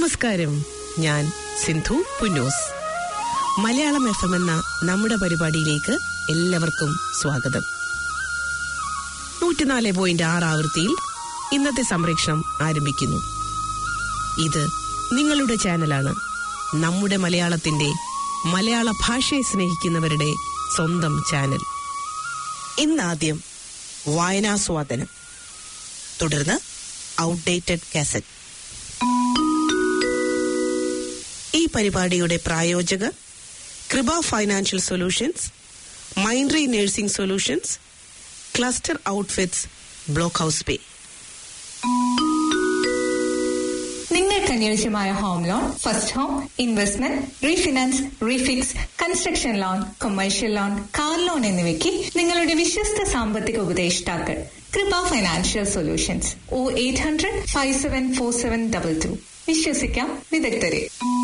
നമസ്കാരം, ഞാൻ സിന്ധു പുന്നൂസ്. മലയാളം FM എന്ന നമ്മുടെ പരിപാടിയിലേക്ക് എല്ലാവർക്കും സ്വാഗതം. 104.6 ആവൃത്തിയിൽ ഇന്നത്തെ സംപ്രേഷണം ആരംഭിക്കുന്നു. ഇത് നിങ്ങളുടെ ചാനലാണ്. നമ്മുടെ മലയാളത്തിന്റെ മലയാള ഭാഷയെ സ്നേഹിക്കുന്നവരുടെ സ്വന്തം ചാനൽ. ഇന്നാദ്യം വായനാസ്വാദനം, തുടർന്ന് ഔട്ട്ഡേറ്റഡ് കാസറ്റ്. ഈ പരിപാടിയുടെ പ്രായോജകർ Krupa financial solutions, Mindry nursing solutions, cluster outfits, block house pay. നിങ്ങൾക്ക് അനുയോജ്യമായ home loan, first home, investment, refinance, refix, construction loan, commercial loan, car loan എന്നിവയ്ക്ക് നിങ്ങളുടെ വിശ്വസ്ത സാമ്പത്തിക ഉപദേഷ്ടാക്കൾ കൃപ ഫൈനാൻഷ്യൽ സൊല്യൂഷൻസ്. 0800-574722. വിശ്വസിക്കാം വിദഗ്ധരെ.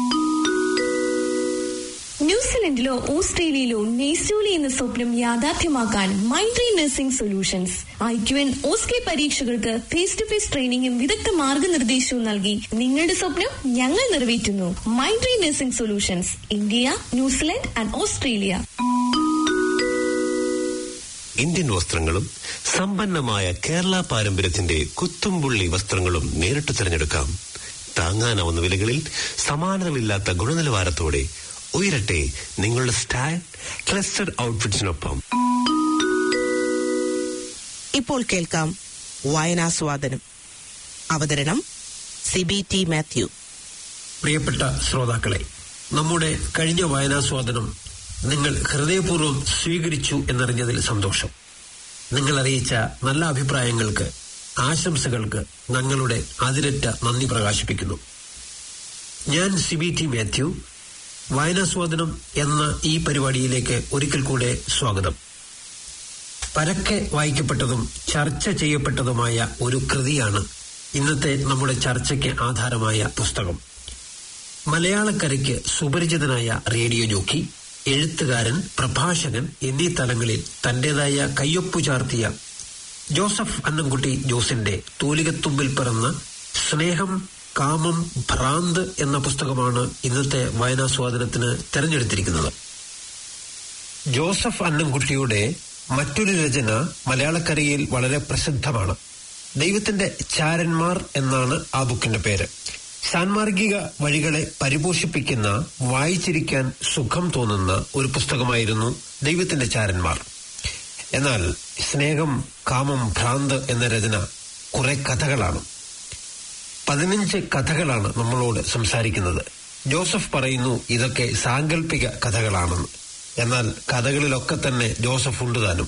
ന്യൂസിലൻഡിലോ ഓസ്ട്രേലിയയിലോ നെയ്സ്റ്റോലി എന്ന സ്വപ്നം യാഥാർത്ഥ്യമാക്കാൻ Mindry nursing solutions IQN OSCE പരീക്ഷകൾക്ക് ഫേസ് ടു ഫേസ് ട്രെയിനിങ്ങും വിദഗ്ധ മാർഗനിർദ്ദേശവും നൽകി നിങ്ങളുടെ സ്വപ്നം ഞങ്ങൾ നിറവേറ്റുന്നു. Mindry nursing solutions, India, New Zealand and Australia. Indian വസ്ത്രങ്ങളും സമ്പന്നമായ കേരള പാരമ്പര്യത്തിന്റെ കുത്തുംപുള്ളി വസ്ത്രങ്ങളും നേരിട്ട് തിരഞ്ഞെടുക്കാം. താങ്ങാനാവുന്ന വിലകളിൽ സമാനതകളില്ലാത്ത ഗുണനിലവാരത്തോടെ ഉയരട്ടെ നിങ്ങളുടെ സ്റ്റൈൽ ക്ലസ്റ്റർ ഔട്ട്ഫിറ്റ്സിനൊപ്പം. ഇപ്പോൾ കേൾക്കാം വായനാസ്വാദനം. അവതരണം CBT മാത്യു. പ്രിയപ്പെട്ട ശ്രോതാക്കളെ, നമ്മുടെ കഴിഞ്ഞ വായനാസ്വാദനം നിങ്ങൾ ഹൃദയപൂർവ്വം സ്വീകരിച്ചു എന്നറിഞ്ഞതിൽ സന്തോഷം. നിങ്ങൾ അറിയിച്ച നല്ല അഭിപ്രായങ്ങൾക്ക്, ആശംസകൾക്ക് ഞങ്ങളുടെ അതിരറ്റ നന്ദി പ്രകാശിപ്പിക്കുന്നു. ഞാൻ CBT മാത്യു. വായനാസ്വാദനം എന്ന ഈ പരിപാടിയിലേക്ക് ഒരിക്കൽ കൂടെ സ്വാഗതം. പരക്കെ വായിക്കപ്പെട്ടതും ചർച്ച ചെയ്യപ്പെട്ടതുമായ ഒരു കൃതിയാണ് ഇന്നത്തെ നമ്മുടെ ചർച്ചയ്ക്ക് ആധാരമായ പുസ്തകം. മലയാളക്കരയ്ക്ക് സുപരിചിതനായ റേഡിയോ ജോക്കി, എഴുത്തുകാരൻ, പ്രഭാഷകൻ എന്നീ തലങ്ങളിൽ തന്റേതായ കയ്യൊപ്പു ചാർത്തിയ ജോസഫ് അന്നംകുട്ടി ജോസിന്റെ തൂലികത്തുമ്പിൽ പിറന്ന സ്നേഹം, കാമം, ഭ്രാന്ത് എന്ന പുസ്തകമാണ് ഇന്നത്തെ വായനാസ്വാദനത്തിന് തെരഞ്ഞെടുത്തിരിക്കുന്നത്. ജോസഫ് അന്നംകുട്ടിയുടെ മറ്റൊരു രചന മലയാളക്കരയിൽ വളരെ പ്രസിദ്ധമാണ്. ദൈവത്തിന്റെ ചാരന്മാർ എന്നാണ് ആ ബുക്കിന്റെ പേര്. സാൻമാർഗിക വഴികളെ പരിപോഷിപ്പിക്കുന്ന, വായിച്ചിരിക്കാൻ സുഖം തോന്നുന്ന ഒരു പുസ്തകമായിരുന്നു ദൈവത്തിന്റെ ചാരന്മാർ. എന്നാൽ സ്നേഹം, കാമം, ഭ്രാന്ത് എന്ന രചന കുറെ കഥകളാണ്. 15 കഥകളാണ് നമ്മളോട് സംസാരിക്കുന്നത്. ജോസഫ് പറയുന്നു ഇതൊക്കെ സാങ്കല്പിക കഥകളാണെന്ന്. എന്നാൽ കഥകളിലൊക്കെ തന്നെ ജോസഫ് ഉണ്ട് താനും.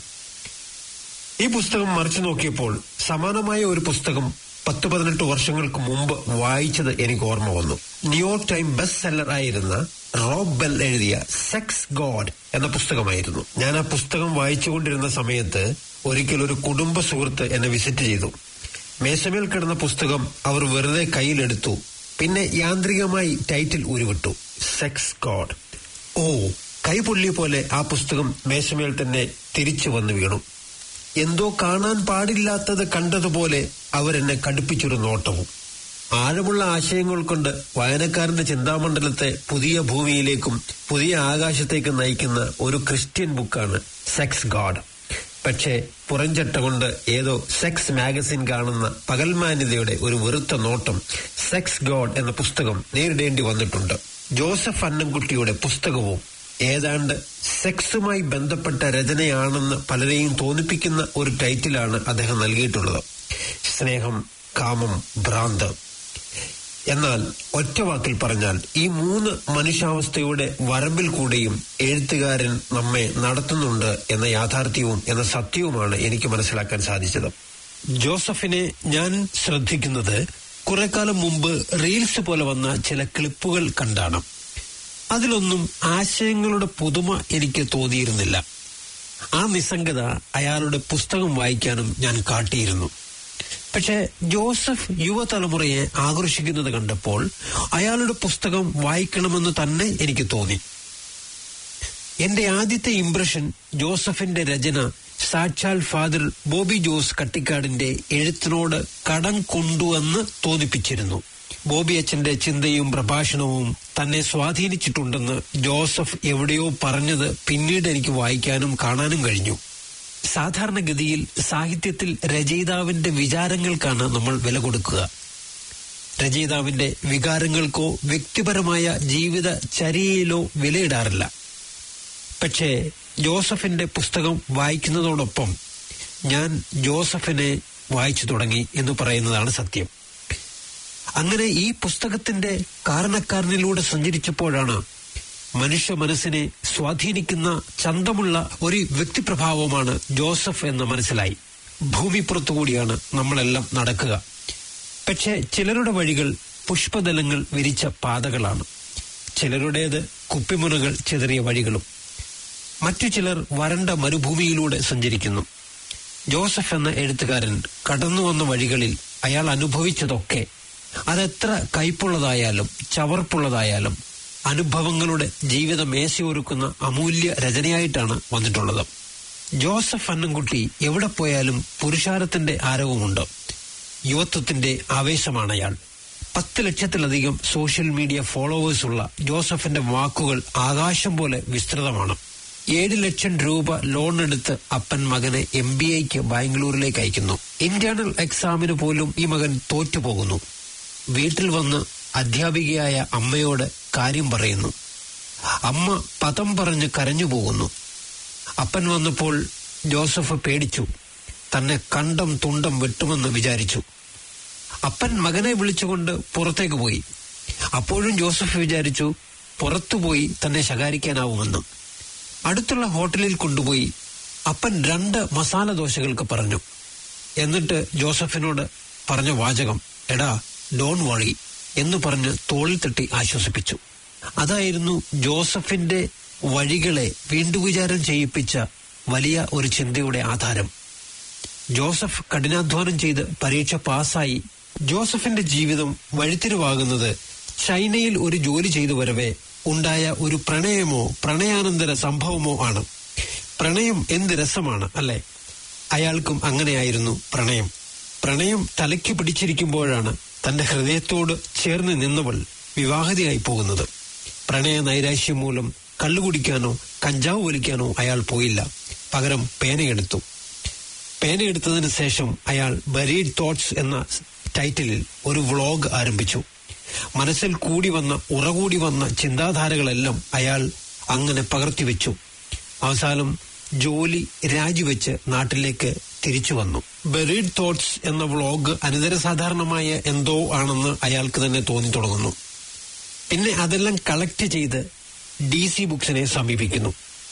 ഈ പുസ്തകം മറിച്ചു നോക്കിയപ്പോൾ സമാനമായ ഒരു പുസ്തകം 10-18 വർഷങ്ങൾക്ക് മുമ്പ് വായിച്ചത് എനിക്ക് ഓർമ്മ വന്നു. ന്യൂയോർക്ക് ടൈം ബെസ്റ്റ് സെല്ലർ ആയിരുന്ന റോബ് ബെൽ എഴുതിയ സെക്സ് ഗോഡ് എന്ന പുസ്തകമായിരുന്നു. ഞാൻ ആ പുസ്തകം വായിച്ചുകൊണ്ടിരുന്ന സമയത്ത് ഒരിക്കൽ ഒരു കുടുംബ സുഹൃത്ത് എന്നെ വിസിറ്റ് ചെയ്തു. മേശമേൽ കിടന്ന പുസ്തകം അവർ വെറുതെ കയ്യിലെടുത്തു. പിന്നെ യാന്ത്രികമായി ടൈറ്റിൽ ഉരുവിട്ടു, സെക്സ് ഗോഡ്. ഓ, കൈപൊള്ളിയ പോലെ ആ പുസ്തകം മേശമേൽ തന്നെ തിരിച്ചു വന്നു വീണു. എന്തോ കാണാൻ പാടില്ലാത്തത് കണ്ടതുപോലെ അവരെന്നെ കടുപ്പിച്ചൊരു നോട്ടവും. ആഴമുള്ള ആശയങ്ങൾ കൊണ്ട് വായനക്കാരന്റെ ചിന്താമണ്ഡലത്തെ പുതിയ ഭൂമിയിലേക്കും പുതിയ ആകാശത്തേക്കും നയിക്കുന്ന ഒരു ക്രിസ്ത്യൻ ബുക്കാണ് സെക്സ് ഗോഡ്. പക്ഷേ പുറംചട്ട കൊണ്ട് ഏതോ സെക്സ് മാഗസിൻ കാണുന്ന പകൽമാന്യതയുടെ ഒരു വെറുത്ത നോട്ടം സെക്സ് ഗോഡ് എന്ന പുസ്തകം നേരിടേണ്ടി വന്നിട്ടുണ്ട്. ജോസഫ് അന്നംകുട്ടിയുടെ പുസ്തകവും ഏതാണ്ട് സെക്സുമായി ബന്ധപ്പെട്ട രചനയാണെന്ന് പലരെയും തോന്നിപ്പിക്കുന്ന ഒരു ടൈറ്റിലാണ് അദ്ദേഹം നൽകിയിട്ടുള്ളത്, സ്നേഹം, കാമം, ഭ്രാന്ത്. എന്നാൽ ഒറ്റ വാക്കിൽ പറഞ്ഞാൽ ഈ 3 മനുഷ്യാവസ്ഥയുടെ വരമ്പിൽ കൂടെയും എഴുത്തുകാരൻ നമ്മെ നടത്തുന്നുണ്ട് എന്ന യാഥാർത്ഥ്യവും എന്ന സത്യവുമാണ് എനിക്ക് മനസ്സിലാക്കാൻ സാധിച്ചത്. ജോസഫിനെ ഞാൻ ശ്രദ്ധിക്കുന്നത് കുറെ കാലം മുമ്പ് റീൽസ് പോലെ വന്ന ചില ക്ലിപ്പുകൾ കണ്ടാണ്. അതിലൊന്നും ആശയങ്ങളുടെ പുതുമ എനിക്ക് തോന്നിയിരുന്നില്ല. ആ നിസ്സംഗത അയാളുടെ പുസ്തകം വായിക്കാനും ഞാൻ കാട്ടിയിരുന്നു. പക്ഷെ ജോസഫ് യുവതലമുറയെ ആകർഷിക്കുന്നത് കണ്ടപ്പോൾ അയാളുടെ പുസ്തകം വായിക്കണമെന്ന് തന്നെ എനിക്ക് തോന്നി. എന്റെ ആദ്യത്തെ ഇംപ്രഷൻ ജോസഫിന്റെ രചന സാക്ഷാൽ ഫാദർ ബോബി ജോസ് കട്ടിക്കാടിന്റെ എഴുത്തിനോട് കടം കൊണ്ടുവന്ന് തോന്നിപ്പിച്ചിരുന്നു. ബോബി അച്ഛന്റെ ചിന്തയും പ്രഭാഷണവും തന്നെ സ്വാധീനിച്ചിട്ടുണ്ടെന്ന് ജോസഫ് എവിടെയോ പറഞ്ഞത് പിന്നീട് എനിക്ക് വായിക്കാനും കാണാനും കഴിഞ്ഞു. സാധാരണഗതിയിൽ സാഹിത്യത്തിൽ രചയിതാവിന്റെ വിചാരങ്ങൾക്കാണ് നമ്മൾ വില കൊടുക്കുക. രചയിതാവിന്റെ വികാരങ്ങൾക്കോ വ്യക്തിപരമായ ജീവിത ചര്യയിലോ വിലയിടാറില്ല. പക്ഷേ ജോസഫിന്റെ പുസ്തകം വായിക്കുന്നതോടൊപ്പം ഞാൻ ജോസഫിനെ വായിച്ചു തുടങ്ങി എന്ന് പറയുന്നതാണ് സത്യം. അങ്ങനെ ഈ പുസ്തകത്തിന്റെ കാരണക്കാരനിലൂടെ സഞ്ചരിച്ചപ്പോഴാണ് മനുഷ്യ മനസ്സിനെ സ്വാധീനിക്കുന്ന ചന്തമുള്ള ഒരു വ്യക്തിപ്രഭാവമാണ് ജോസഫ് എന്ന് മനസ്സിലായി. ഭൂമിപ്പുറത്തുകൂടിയാണ് നമ്മളെല്ലാം നടക്കുക. പക്ഷേ ചിലരുടെ വഴികൾ പുഷ്പദലങ്ങൾ വിരിച്ച പാതകളാണ്, ചിലരുടേത് കുപ്പിമുനകൾ ചിതറിയ വഴികളും. മറ്റു ചിലർ വരണ്ട മരുഭൂമിയിലൂടെ സഞ്ചരിക്കുന്നു. ജോസഫ് എന്ന എഴുത്തുകാരൻ കടന്നു വന്ന വഴികളിൽ അയാൾ അനുഭവിച്ചതൊക്കെ അതെത്ര കയ്പുള്ളതായാലും ചവർപ്പുള്ളതായാലും അനുഭവങ്ങളുടെ ജീവിത മേശയൊരുക്കുന്ന അമൂല്യ രചനയായിട്ടാണ് വന്നിട്ടുള്ളത്. ജോസഫ് അന്നംകുട്ടി എവിടെ പോയാലും പുരുഷാരത്തിന്റെ ആരവമുണ്ട്. യുവത്വത്തിന്റെ ആവേശമാണ് അയാൾ. 10 ലക്ഷത്തിലധികം സോഷ്യൽ മീഡിയ ഫോളോവേഴ്സുള്ള ജോസഫിന്റെ വാക്കുകൾ ആകാശം പോലെ വിസ്തൃതമാണ്. 7 ലക്ഷം രൂപ ലോൺ എടുത്ത് അപ്പൻ മകനെ MBAക്ക് ബാംഗ്ലൂരിലേക്ക് അയക്കുന്നു. ഇന്റേണൽ എക്സാമിന് പോലും ഈ മകൻ തോറ്റുപോകുന്നു. വീട്ടിൽ വന്ന് അധ്യാപികയായ അമ്മയോട് കാര്യം പറയുന്നു. അമ്മ പദം പറഞ്ഞ് കരഞ്ഞു പോകുന്നു. അപ്പൻ വന്നപ്പോൾ ജോസഫ് പേടിച്ചു. തന്നെ കണ്ടം തുണ്ടം വെട്ടുമെന്ന് വിചാരിച്ചു. അപ്പൻ മകനെ വിളിച്ചുകൊണ്ട് പുറത്തേക്ക് പോയി. അപ്പോഴും ജോസഫ് വിചാരിച്ചു പുറത്തുപോയി തന്നെ ശകാരിക്കാനാവുമെന്ന്. അടുത്തുള്ള ഹോട്ടലിൽ കൊണ്ടുപോയി അപ്പൻ 2 മസാല ദോശകൾക്ക് പറഞ്ഞു. എന്നിട്ട് ജോസഫിനോട് പറഞ്ഞ വാചകം, എടാ ഡോൺ വറി എന്ന് പറഞ്ഞ് തോളിൽ തട്ടി ആശ്വസിപ്പിച്ചു. അതായിരുന്നു ജോസഫിന്റെ വഴികളെ വീണ്ടും വിചാരം ചെയ്യിപ്പിച്ച വലിയ ഒരു ചിന്തയുടെ ആധാരം. ജോസഫ് കഠിനാധ്വാനം ചെയ്ത് പരീക്ഷ പാസ്സായി. ജോസഫിന്റെ ജീവിതം വഴിത്തിരിവാകുന്നത് ചൈനയിൽ ഒരു ജോലി ചെയ്തു വരവേ ഉണ്ടായ ഒരു പ്രണയമോ പ്രണയാനന്തര സംഭവമോ ആണ്. പ്രണയം എന്ത് രസമാണ് അല്ലെ? അയാൾക്കും അങ്ങനെയായിരുന്നു പ്രണയം. പ്രണയം തലയ്ക്ക് പിടിച്ചിരിക്കുമ്പോഴാണ് തന്റെ ഹൃദയത്തോട് ചേർന്ന് നിന്നവൾ വിവാഹിതയായി പോകുന്നത്. പ്രണയ നൈരാശ്യം മൂലം കള്ളുകുടിക്കാനോ കഞ്ചാവ് വലിക്കാനോ അയാൾ പോയില്ല. പകരം പേനയെടുത്തു. പേനയെടുത്തതിന് ശേഷം അയാൾ ബരീഡ് തോട്ട്സ് എന്ന ടൈറ്റിലിൽ ഒരു വ്ളോഗ് ആരംഭിച്ചു. മനസ്സിൽ ഉറകൂടി വന്ന ചിന്താധാരകളെല്ലാം അയാൾ അങ്ങനെ പകർത്തിവെച്ചു. അവസാനം ജോലി രാജിവെച്ച് നാട്ടിലേക്ക് തിരിച്ചു വന്നു. ബരീഡ് തോട്ട്സ് എന്ന വ്ളോഗ് അനിതരസാധാരണമായ എന്തോ ആണെന്ന് അയാൾക്ക് തന്നെ തോന്നി തുടങ്ങുന്നു. പിന്നെ അതെല്ലാം കളക്ട് ചെയ്ത് DC ബുക്സിനെ സമീപിക്കുന്നു.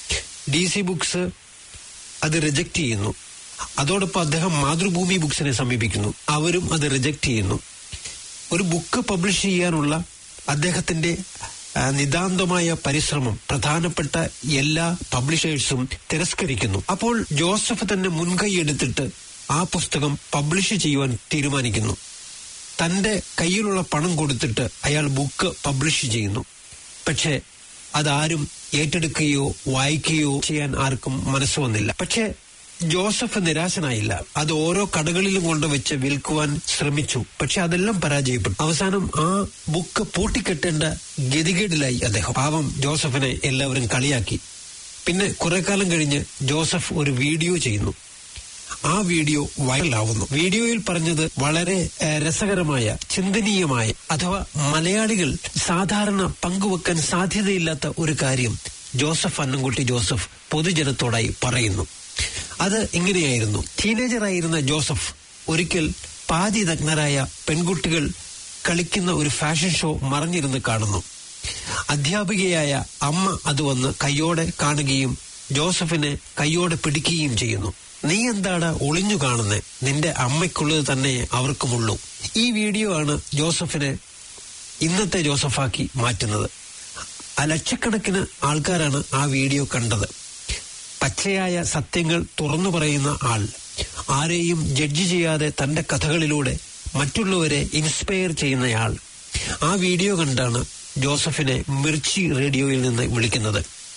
DC ബുക്സ് അത് റിജക്ട് ചെയ്യുന്നു. അതോടൊപ്പം അദ്ദേഹം മാതൃഭൂമി ബുക്സിനെ സമീപിക്കുന്നു. അവരും അത് റിജക്ട് ചെയ്യുന്നു. ഒരു ബുക്ക് പബ്ലിഷ് ചെയ്യാനുള്ള അദ്ദേഹത്തിന്റെ നിതാന്തമായ പരിശ്രമം പ്രധാനപ്പെട്ട എല്ലാ പബ്ലിഷേഴ്സും തിരസ്കരിക്കുന്നു. അപ്പോൾ ജോസഫ് തന്നെ മുൻകൈ എടുത്തിട്ട് ആ പുസ്തകം പബ്ലിഷ് ചെയ്യുവാൻ തീരുമാനിക്കുന്നു. തന്റെ കയ്യിലുള്ള പണം കൊടുത്തിട്ട് അയാൾ ബുക്ക് പബ്ലിഷ് ചെയ്യുന്നു. പക്ഷെ അതാരും ഏറ്റെടുക്കുകയോ വായിക്കുകയോ ചെയ്യാൻ ആർക്കും മനസ്സ് വന്നില്ല. പക്ഷെ ജോസഫ് നിരാശനായില്ല. അത് ഓരോ കടകളിലും കൊണ്ടുവച്ച് വിൽക്കുവാൻ ശ്രമിച്ചു. പക്ഷെ അതെല്ലാം പരാജയപ്പെട്ടു. അവസാനം ആ ബുക്ക് പൂട്ടിക്കെട്ടേണ്ട ഗതികേടിലായി അദ്ദേഹം. പാവം ജോസഫിനെ എല്ലാവരും കളിയാക്കി. പിന്നെ കുറെ കാലം കഴിഞ്ഞ് ജോസഫ് ഒരു വീഡിയോ ചെയ്യുന്നു. ആ വീഡിയോ വൈറലാവുന്നു. വീഡിയോയിൽ പറഞ്ഞത് വളരെ രസകരമായ, ചിന്തനീയമായ, അഥവാ മലയാളികൾ സാധാരണ പങ്കുവെക്കാൻ സാധ്യതയില്ലാത്ത ഒരു കാര്യം ജോസഫ് അന്നംകുട്ടി ജോസഫ് പൊതുജനത്തോടായി പറയുന്നു. അത് ഇങ്ങനെയായിരുന്നു. ടീനേജറായിരുന്ന ജോസഫ് ഒരിക്കൽ പാതി നഗ്നരായ പെൺകുട്ടികൾ കളിക്കുന്ന ഒരു ഫാഷൻ ഷോ മറഞ്ഞിരുന്ന് കാണുന്നു. അധ്യാപികയായ അമ്മ അത് വന്ന് കയ്യോടെ കാണുകയും ജോസഫിനെ കയ്യോടെ പിടിക്കുകയും ചെയ്യുന്നു. നീ എന്താണ് ഒളിഞ്ഞു കാണുന്നേ? നിന്റെ അമ്മയ്ക്കുള്ളത് തന്നെ അവർക്കുമുള്ളൂ. ഈ വീഡിയോ ആണ് ജോസഫിനെ ഇന്നത്തെ ജോസഫാക്കി മാറ്റുന്നത്. ലക്ഷക്കണക്കിന് ആൾക്കാരാണ് ആ വീഡിയോ കണ്ടത്. പച്ചയായ സത്യങ്ങൾ തുറന്നു പറയുന്ന ആൾ, ആരെയും ജഡ്ജ് ചെയ്യാതെ തന്റെ കഥകളിലൂടെ മറ്റുള്ളവരെ ഇൻസ്പയർ ചെയ്യുന്നയാൾ. ആ വീഡിയോ കണ്ടാണ് ജോസഫിനെ മിർച്ചി റേഡിയോയിൽ നിന്ന് വിളിക്കുന്നത്.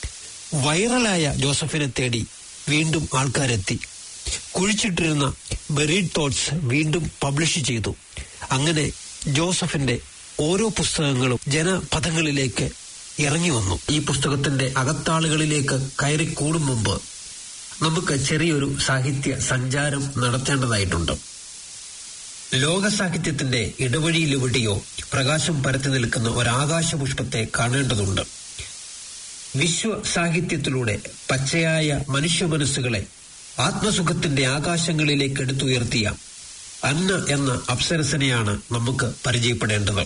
വൈറലായ ജോസഫിനെ തേടി വീണ്ടും ആൾക്കാരെത്തി. കുഴിച്ചിട്ടിരുന്ന ബരീഡ് തോട്ട്സ് വീണ്ടും പബ്ലിഷ് ചെയ്തു. അങ്ങനെ ജോസഫിന്റെ ഓരോ പുസ്തകങ്ങളും ജനപഥങ്ങളിലേക്ക് ഇറങ്ങി വന്നു. ഈ പുസ്തകത്തിന്റെ അകത്താളുകളിലേക്ക് കയറിക്കൂടും മുമ്പ് നമുക്ക് ചെറിയൊരു സാഹിത്യ സഞ്ചാരം നടത്തേണ്ടതായിട്ടുണ്ട്. ലോക സാഹിത്യത്തിന്റെ ഇടവഴിയിലെവിടെയോ പ്രകാശം പരത്തി നിൽക്കുന്ന ഒരാകാശപുഷ്പത്തെ കാണേണ്ടതുണ്ട്. വിശ്വ സാഹിത്യത്തിലൂടെ പച്ചയായ മനുഷ്യ മനസ്സുകളെ ആത്മസുഖത്തിന്റെ ആകാശങ്ങളിലേക്ക് എടുത്തുയർത്തിയ അന്ന എന്ന അപ്സരസനെയാണ് നമുക്ക് പരിചയപ്പെടേണ്ടത്.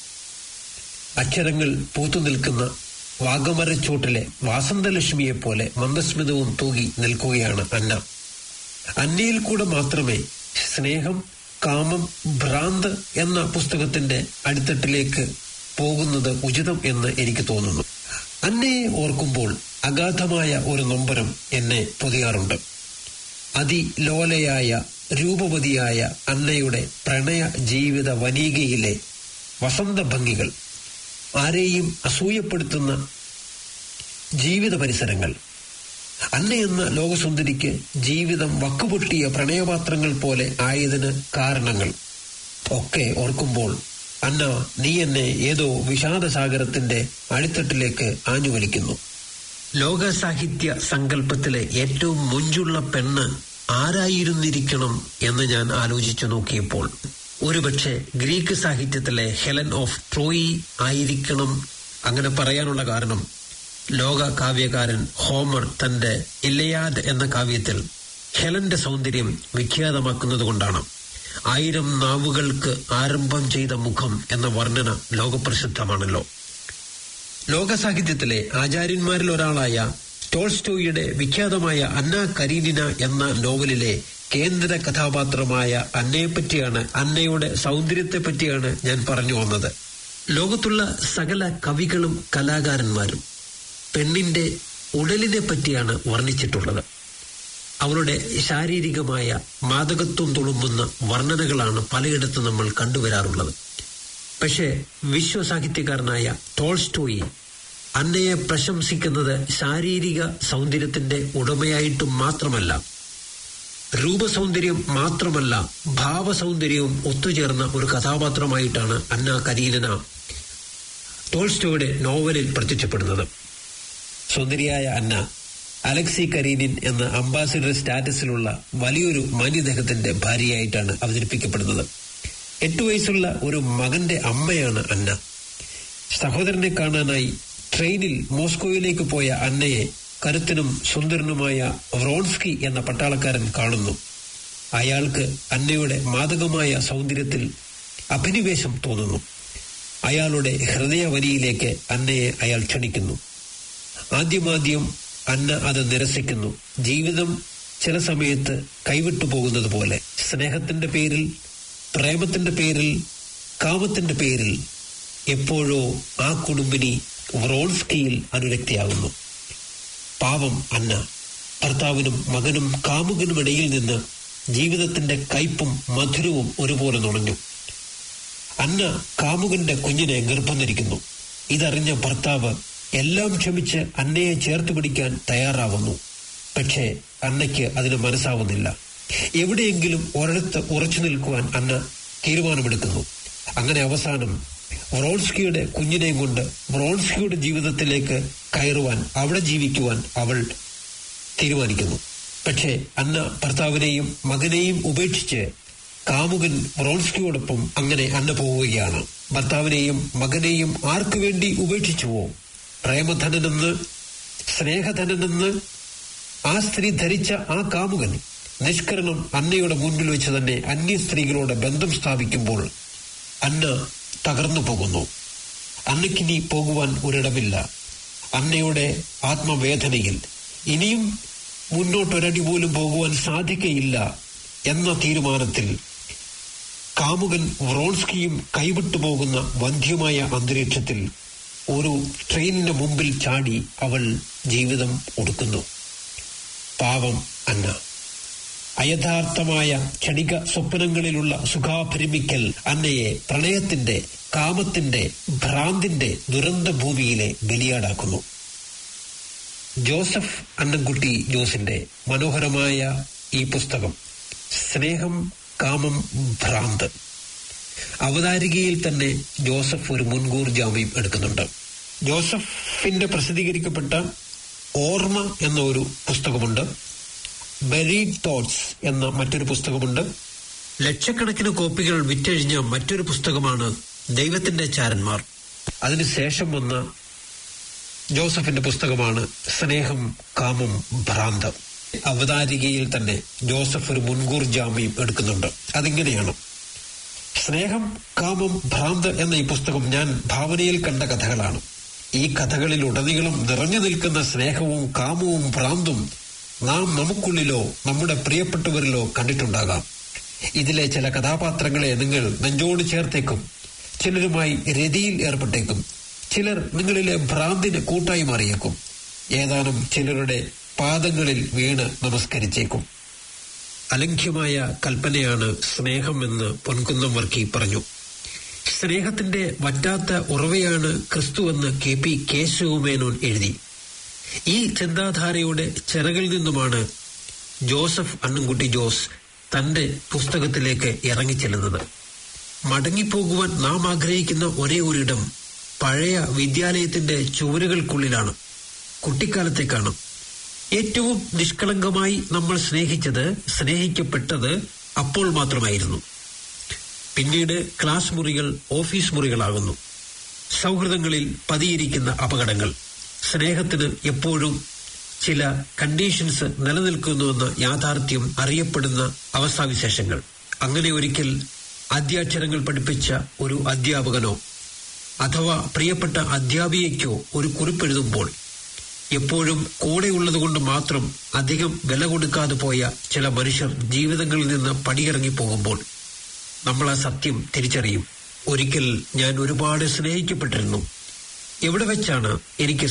അക്ഷരങ്ങൾ പൂത്തുനിൽക്കുന്ന വാഗമരച്ചോട്ടിലെ വാസന്തലക്ഷ്മിയെ പോലെ മന്ദസ്മിതവും തൂകി നിൽക്കുകയാണ് അന്ന. അന്നയിൽ കൂടെ മാത്രമേ സ്നേഹം, കാമം, ഭ്രാന്ത് എന്ന പുസ്തകത്തിന്റെ അടിത്തട്ടിലേക്ക് പോകുന്നത് ഉചിതം എന്ന് എനിക്ക് തോന്നുന്നു. അന്നയെ ഓർക്കുമ്പോൾ അഗാധമായ ഒരു നൊമ്പരം എന്നെ പൊതിയാറുണ്ട്. അതിലോലയായ രൂപവതിയായ അന്നയുടെ പ്രണയ ജീവിത വനീകയിലെ വസന്ത ഭംഗികൾ, ആരെയും അസൂയപ്പെടുത്തുന്ന ജീവിത പരിസരങ്ങൾ, അന്ന എന്ന ലോകസുന്ദരിക്ക് ജീവിതം വക്കുപൊട്ടിയ പ്രണയപാത്രങ്ങൾ പോലെ ആയതിന് കാരണങ്ങൾ ഒക്കെ ഓർക്കുമ്പോൾ അന്ന, നീ എന്നെ ഏതോ വിഷാദസാഗരത്തിന്റെ അടിത്തട്ടിലേക്ക് ആഞ്ഞുവലിക്കുന്നു. ലോക സാഹിത്യ സങ്കല്പത്തിലെ ഏറ്റവും മുഞ്ചുള്ള പെണ്ണ് ആരായിരുന്നിരിക്കണം എന്ന് ഞാൻ ആലോചിച്ചു നോക്കിയപ്പോൾ ഒരുപക്ഷെ ഗ്രീക്ക് സാഹിത്യത്തിലെ ഹെലൻ ഓഫ് ട്രോയി ആയിരിക്കണം. അങ്ങനെ പറയാനുള്ള കാരണം ലോക കാവ്യകാരൻ ഹോമർ തന്റെ ഇല്ലയാദ് എന്ന കാവ്യത്തിൽ ഹെലന്റെ സൗന്ദര്യം വിഖ്യാതമാക്കുന്നത് കൊണ്ടാണ്. 1000 നാവുകൾക്ക് ആരംഭം ചെയ്ത മുഖം എന്ന വർണ്ണന ലോകപ്രസിദ്ധമാണല്ലോ. ലോക സാഹിത്യത്തിലെ ആചാര്യന്മാരിൽ ഒരാളായ ടോൾസ്റ്റോയിയുടെ വിഖ്യാതമായ അന്ന കരീനിന എന്ന നോവലിലെ കേന്ദ്ര കഥാപാത്രമായ അന്നയെപ്പറ്റിയാണ്, അന്നയുടെ സൗന്ദര്യത്തെപ്പറ്റിയാണ് ഞാൻ പറഞ്ഞു വന്നത്. ലോകത്തുള്ള സകല കവികളും കലാകാരന്മാരും പെണ്ണിന്റെ ഉടലിനെ പറ്റിയാണ് വർണ്ണിച്ചിട്ടുള്ളത്. അവരുടെ ശാരീരികമായ മാദകത്വം തുളുമ്പുന്ന വർണ്ണനകളാണ് പലയിടത്തും നമ്മൾ കണ്ടുവരാറുള്ളത്. പക്ഷേ വിശ്വസാഹിത്യകാരനായ ടോൾസ്റ്റോയി അന്നയെ പ്രശംസിക്കുന്നത് ശാരീരിക സൗന്ദര്യത്തിന്റെ ഉടമയായിട്ടും മാത്രമല്ല, രൂപസൗന്ദര്യം മാത്രമല്ല, ഭാവസൗന്ദര്യവും ഒത്തുചേർന്ന ഒരു കഥാപാത്രമായിട്ടാണ് അന്ന കരീനിന ടോൾസ്റ്റോയുടെ നോവലിൽ പ്രത്യക്ഷപ്പെടുന്നത്. സുന്ദരിയായ അന്ന അലക്സി കരീനിൻ എന്ന അംബാസിഡർ സ്റ്റാറ്റസിലുള്ള വലിയൊരു മാന്യദേഹത്തിന്റെ ഭാര്യയായിട്ടാണ് അവതരിപ്പിക്കപ്പെടുന്നത്. 8 വയസ്സുള്ള ഒരു മകന്റെ അമ്മയാണ് അന്ന. സഹോദരനെ കാണാനായി ട്രെയിനിൽ മോസ്കോയിലേക്ക് പോയ അന്നയെ കരുത്തനും സുന്ദരനുമായ വ്രോൺസ്കി എന്ന പട്ടാളക്കാരൻ കാണുന്നു. അയാൾക്ക് അന്നയുടെ മാദകമായ സൗന്ദര്യത്തിൽ അഭിനിവേശം തോന്നുന്നു. അയാളുടെ ഹൃദയവനിയിലേക്ക് അന്നയെ അയാൾ ക്ഷണിക്കുന്നു. ആദ്യമാദ്യം അന്ന അത് നിരസിക്കുന്നു. ജീവിതം ചില സമയത്ത് കൈവിട്ടു പോകുന്നത് പോലെ സ്നേഹത്തിന്റെ പേരിൽ, പ്രേമത്തിന്റെ പേരിൽ, കാമത്തിന്റെ പേരിൽ എപ്പോഴോ ആ കുടുംബിനി വ്രോൺസ്കിയിൽ അനുരക്തിയാകുന്നു. പാവം അന്ന ഭർത്താവിനും മകനും കാമുകനുമിടയിൽ നിന്ന് ജീവിതത്തിന്റെ കയ്പും മധുരവും ഒരുപോലെ നുണഞ്ഞു. അന്ന കാമുകന്റെ കുഞ്ഞിനെ ഗർഭം ധരിക്കുന്നു. ഇതറിഞ്ഞ ഭർത്താവ് എല്ലാം ക്ഷമിച്ച് അന്നയെ ചേർത്ത് പിടിക്കാൻ തയ്യാറാവുന്നു. പക്ഷേ അന്നയ്ക്ക് അതിന് മനസ്സാവുന്നില്ല. എവിടെയെങ്കിലും ഒരിടത്ത് ഉറച്ചു നിൽക്കുവാൻ അന്ന തീരുമാനമെടുക്കുന്നു. അങ്ങനെ അവസാനം വ്രോൺസ്കിയുടെ കുഞ്ഞിനെയും കൊണ്ട് വ്രോൺസ്കിയുടെ ജീവിതത്തിലേക്ക് കയറുവാൻ, അവിടെ ജീവിക്കുവാൻ അവൾ തീരുമാനിക്കുന്നു. പക്ഷേ അന്ന ഭർത്താവിനെയും മകനെയും ഉപേക്ഷിച്ച് കാമുകൻ വ്രോൺസ്കിയോടൊപ്പം അങ്ങനെ അന്ന പോവുകയാണ്. ഭർത്താവിനെയും മകനെയും ആർക്കു വേണ്ടി ഉപേക്ഷിച്ചുവോ, പ്രേമധനനെന്ന്, സ്നേഹധനനെന്ന് ആ സ്ത്രീ ധരിച്ച ആ കാമുകൻ നിഷ്കരണം അന്നയുടെ മുന്നിൽ വെച്ച് തന്നെ അന്യ സ്ത്രീകളോട് ബന്ധം സ്ഥാപിക്കുമ്പോൾ അന്ന തകർന്നു പോകുന്നു. അന്നയ്ക്കിനി പോകുവാൻ ഒരിടമില്ല. അന്നയുടെ ആത്മവേദനയിൽ ഇനിയും മുന്നോട്ടൊരടി പോലും പോകുവാൻ സാധിക്കയില്ല എന്ന തീരുമാനത്തിൽ കാമുകൻ വ്രോൺസ്കിയും കൈവിട്ടു പോകുന്ന വന്ധ്യമായ അന്തരീക്ഷത്തിൽ ഒരു ട്രെയിനിന് മുമ്പിൽ ചാടി അവൾ ജീവിതം ഒടുക്കുന്നു. പാവം അന്ന. അയഥാർത്ഥമായ ക്ഷണിക സ്വപ്നങ്ങളിലുള്ള സുഖാപരിമിക്കൽ അന്നയെ പ്രണയത്തിന്റെ, കാമത്തിന്റെ, ഭ്രാന്തിന്റെ ദുരന്ത ഭൂമിയിലെ ബലിയാടാക്കുന്നു. ജോസഫ് അന്നംകുട്ടി ജോസിന്റെ മനോഹരമായ ഈ പുസ്തകം സ്നേഹം, കാമം, ഭ്രാന്ത് അവതാരികയിൽ തന്നെ ജോസഫ് ഒരു മുൻകൂർ ജാമ്യം എടുക്കുന്നുണ്ട്. ജോസഫിന്റെ പ്രസിദ്ധീകരിക്കപ്പെട്ട ഓർമ്മ എന്ന ഒരു പുസ്തകമുണ്ട്. ബരീഡ് തോട്ട്സ് എന്ന മറ്റൊരു പുസ്തകമുണ്ട്. ലക്ഷക്കണക്കിന് കോപ്പികൾ വിറ്റഴിഞ്ഞ മറ്റൊരു പുസ്തകമാണ് ദൈവത്തിന്റെ ചാരന്മാർ. അതിനുശേഷം വന്ന ജോസഫിന്റെ പുസ്തകമാണ് സ്നേഹം, കാമം, ഭ്രാന്ത്. അവതാരികയിൽ തന്നെ ജോസഫ് ഒരു മുൻകൂർ ജാമ്യം എടുക്കുന്നുണ്ട്. അതിങ്ങനെയാണ്: സ്നേഹം, കാമം, ഭ്രാന്ത് എന്ന ഈ പുസ്തകം ഞാൻ ഭാവനയിൽ കണ്ട കഥകളാണ്. ഈ കഥകളിൽ ഉടനീളം നിറഞ്ഞു നിൽക്കുന്ന സ്നേഹവും കാമവും ഭ്രാന്തും നാം നമുക്കുള്ളിലോ നമ്മുടെ പ്രിയപ്പെട്ടവരിലോ കണ്ടിട്ടുണ്ടാകാം. ഇതിലെ ചില കഥാപാത്രങ്ങളെ നിങ്ങൾ നെഞ്ചോട് ചേർത്തേക്കും. ചിലരുമായി രതിയിൽ ഏർപ്പെട്ടേക്കും. ചിലർ നിങ്ങളിലെ ഭ്രാന്തിന് കൂട്ടായി മാറിയേക്കും. ഏതാനും ചിലരുടെ പാദങ്ങളിൽ വീണ് നമസ്കരിച്ചേക്കും. അലംഘ്യമായ കൽപ്പനയാണ് സ്നേഹം എന്ന് പൊൻകുന്നം വർക്കി പറഞ്ഞു. സ്നേഹത്തിന്റെ വറ്റാത്ത ഉറവയാണ് ക്രിസ്തുവെന്ന് KP കേശവമേനോൻ എഴുതി. ഈ ചിന്താധാരയുടെ ചിറകിൽ നിന്നുമാണ് ജോസഫ് അണ്ണൻകുട്ടി ജോസ് തന്റെ പുസ്തകത്തിലേക്ക് ഇറങ്ങിച്ചെല്ലുന്നത്. മടങ്ങിപ്പോകുവാൻ നാം ആഗ്രഹിക്കുന്ന ഒരേ ഒരിടം പഴയ വിദ്യാലയത്തിന്റെ ചുവരുകൾക്കുള്ളിലാണ്, കുട്ടിക്കാലത്തേക്കാണ്. ഏറ്റവും നിഷ്കളങ്കമായി നമ്മൾ സ്നേഹിക്കപ്പെട്ടത് അപ്പോൾ മാത്രമായിരുന്നു. പിന്നീട് ക്ലാസ് മുറികൾ ഓഫീസ് മുറികളാകുന്നു. സൗഹൃദങ്ങളിൽ പതിയിരിക്കുന്ന അപകടങ്ങൾ, സ്നേഹത്തിന് എപ്പോഴും ചില കണ്ടീഷൻസ് നിലനിൽക്കുന്നുവെന്ന യാഥാർത്ഥ്യം അറിയപ്പെടുന്ന അവസ്ഥാവിശേഷങ്ങൾ. അങ്ങനെ ഒരിക്കൽ ആദ്യാക്ഷരങ്ങൾ പഠിപ്പിച്ച ഒരു അധ്യാപകനോ അഥവാ പ്രിയപ്പെട്ട അധ്യാപികയ്ക്കോ ഒരു കുറിപ്പെഴുതുമ്പോൾ എപ്പോഴും കൂടെയുള്ളതുകൊണ്ട് മാത്രം അധികം വില കൊടുക്കാതെ പോയ ചില മനുഷ്യർ ജീവിതങ്ങളിൽ നിന്ന് പടിയിറങ്ങി പോകുമ്പോൾ നമ്മൾ ആ സത്യം തിരിച്ചറിയും. ഒരിക്കൽ ഞാൻ ഒരുപാട് സ്നേഹിക്കപ്പെട്ടിരുന്നു. എവിടെ വെച്ചാണ് എനിക്ക്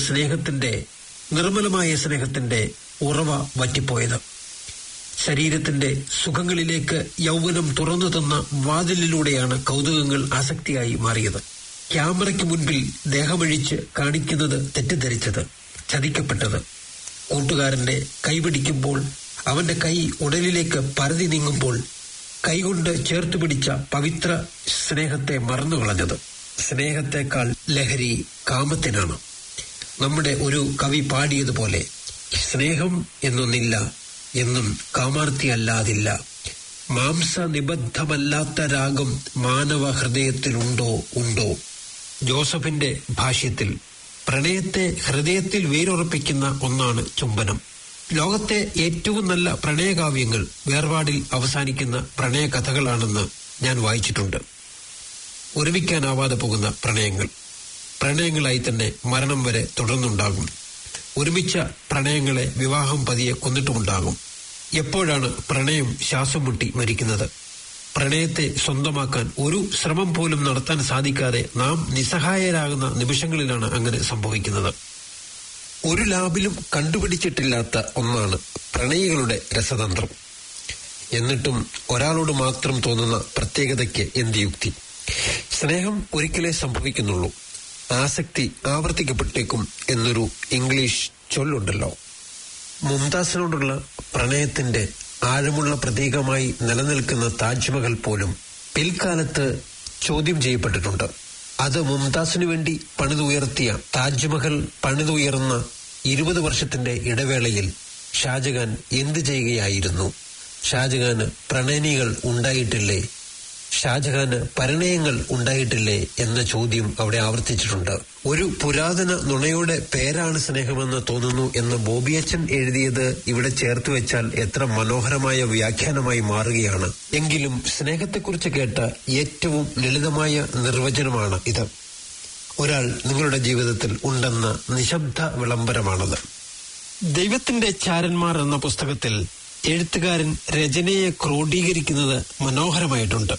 നിർമ്മലമായ സ്നേഹത്തിന്റെ ഉറവ വറ്റിപ്പോയത്? ശരീരത്തിന്റെ സുഖങ്ങളിലേക്ക് യൗവനം തുറന്നു തന്ന വാതിലിലൂടെയാണ് കൗതുകങ്ങൾ ആസക്തിയായി മാറിയത്. ക്യാമറയ്ക്ക് മുൻപിൽ ദേഹമഴിച്ച് കാണിക്കുന്നത് തെറ്റിദ്ധരിച്ചത്, ചതിക്കപ്പെട്ടത്. കൂട്ടുകാരന്റെ കൈപിടിക്കുമ്പോൾ അവന്റെ കൈ ഉടലിലേക്ക് പരതി നീങ്ങുമ്പോൾ കൈകൊണ്ട് ചേർത്ത് പിടിച്ച പവിത്ര സ്നേഹത്തെ മറന്നുകളഞ്ഞത്. സ്നേഹത്തെക്കാൾ ലഹരി കാമത്തിനാണ്. നമ്മുടെ ഒരു കവി പാടിയതുപോലെ, സ്നേഹം എന്നൊന്നില്ല, എന്നും കാമാർത്തി അല്ലാതില്ല. മാംസനിബദ്ധമല്ലാത്ത രാഗം മാനവ ഹൃദയത്തിലുണ്ടോ ഉണ്ടോ. ജോസഫിന്റെ ഭാഷ്യത്തിൽ പ്രണയത്തെ ഹൃദയത്തിൽ വേരുറപ്പിക്കുന്ന ഒന്നാണ് ചുംബനം. ലോകത്തെ ഏറ്റവും നല്ല പ്രണയകാവ്യങ്ങൾ വേർപാടിൽ അവസാനിക്കുന്ന പ്രണയ കഥകളാണെന്ന് ഞാൻ വായിച്ചിട്ടുണ്ട്. ഒരുമിക്കാനാവാതെ പോകുന്ന പ്രണയങ്ങളായി തന്നെ മരണം വരെ തുടർന്നുണ്ടാകും. ഒരുമിച്ച പ്രണയങ്ങളെ വിവാഹം പതിയെ കൊന്നിട്ടുമുണ്ടാകും. എപ്പോഴാണ് പ്രണയം ശ്വാസം മുട്ടി മരിക്കുന്നത്? പ്രണയത്തെ സ്വന്തമാക്കാൻ ഒരു ശ്രമം പോലും നടത്താൻ സാധിക്കാതെ നാം നിസ്സഹായരാകുന്ന നിമിഷങ്ങളിലാണ് അങ്ങനെ സംഭവിക്കുന്നത്. ഒരു ലാബിലും കണ്ടുപിടിച്ചിട്ടില്ലാത്ത ഒന്നാണ് പ്രണയികളുടെ രസതന്ത്രം. എന്നിട്ടും ഒരാളോട് മാത്രം തോന്നുന്ന പ്രത്യേകതയ്ക്ക് എന്ത് യുക്തി? സ്നേഹം ഒരിക്കലേ സംഭവിക്കുന്നുള്ളൂ. ആസക്തി ആവർത്തിക്കപ്പെട്ടേക്കും എന്നൊരു ഇംഗ്ലീഷ് ചൊല്ലുണ്ടല്ലോ. മുംതാസിനോടുള്ള പ്രണയത്തിന്റെ ആഴമുള്ള പ്രതീകമായി നിലനിൽക്കുന്ന താജ്മഹൽ പോലും പിൽക്കാലത്ത് ചോദ്യം ചെയ്യപ്പെട്ടിട്ടുണ്ട്. അത് മുംതാസിനു വേണ്ടി പണിതുയർത്തിയ താജ്മഹൽ പണിതുയർന്ന 20 വർഷത്തിന്റെ ഇടവേളയിൽ ഷാജഹാൻ എന്ത് ചെയ്യുകയായിരുന്നു? ഷാജഹാന് പ്രണയിനികൾ ഉണ്ടായിട്ടില്ലേ? ഷാജഹാന് പരിണയങ്ങൾ ഉണ്ടായിട്ടില്ലേ എന്ന ചോദ്യം അവിടെ ആവർത്തിച്ചിട്ടുണ്ട്. ഒരു പുരാതന നുണയുടെ പേരാണ് സ്നേഹമെന്ന് തോന്നുന്നു എന്ന് ബോബിയച്ചൻ എഴുതിയത് ഇവിടെ ചേർത്ത് വെച്ചാൽ എത്ര മനോഹരമായ വ്യാഖ്യാനമായി മാറുകയാണ്. എങ്കിലും സ്നേഹത്തെക്കുറിച്ച് കേട്ട ഏറ്റവും ലളിതമായ നിർവചനമാണ് ഇത്. ഒരാൾ നിങ്ങളുടെ ജീവിതത്തിൽ ഉണ്ടെന്ന നിശബ്ദ വിളംബരമാണത്. ദൈവത്തിന്റെ ചാരന്മാർ എന്ന പുസ്തകത്തിൽ എഴുത്തുകാരൻ രചനയെ ക്രോഡീകരിക്കുന്നത് മനോഹരമായിട്ടുണ്ട്.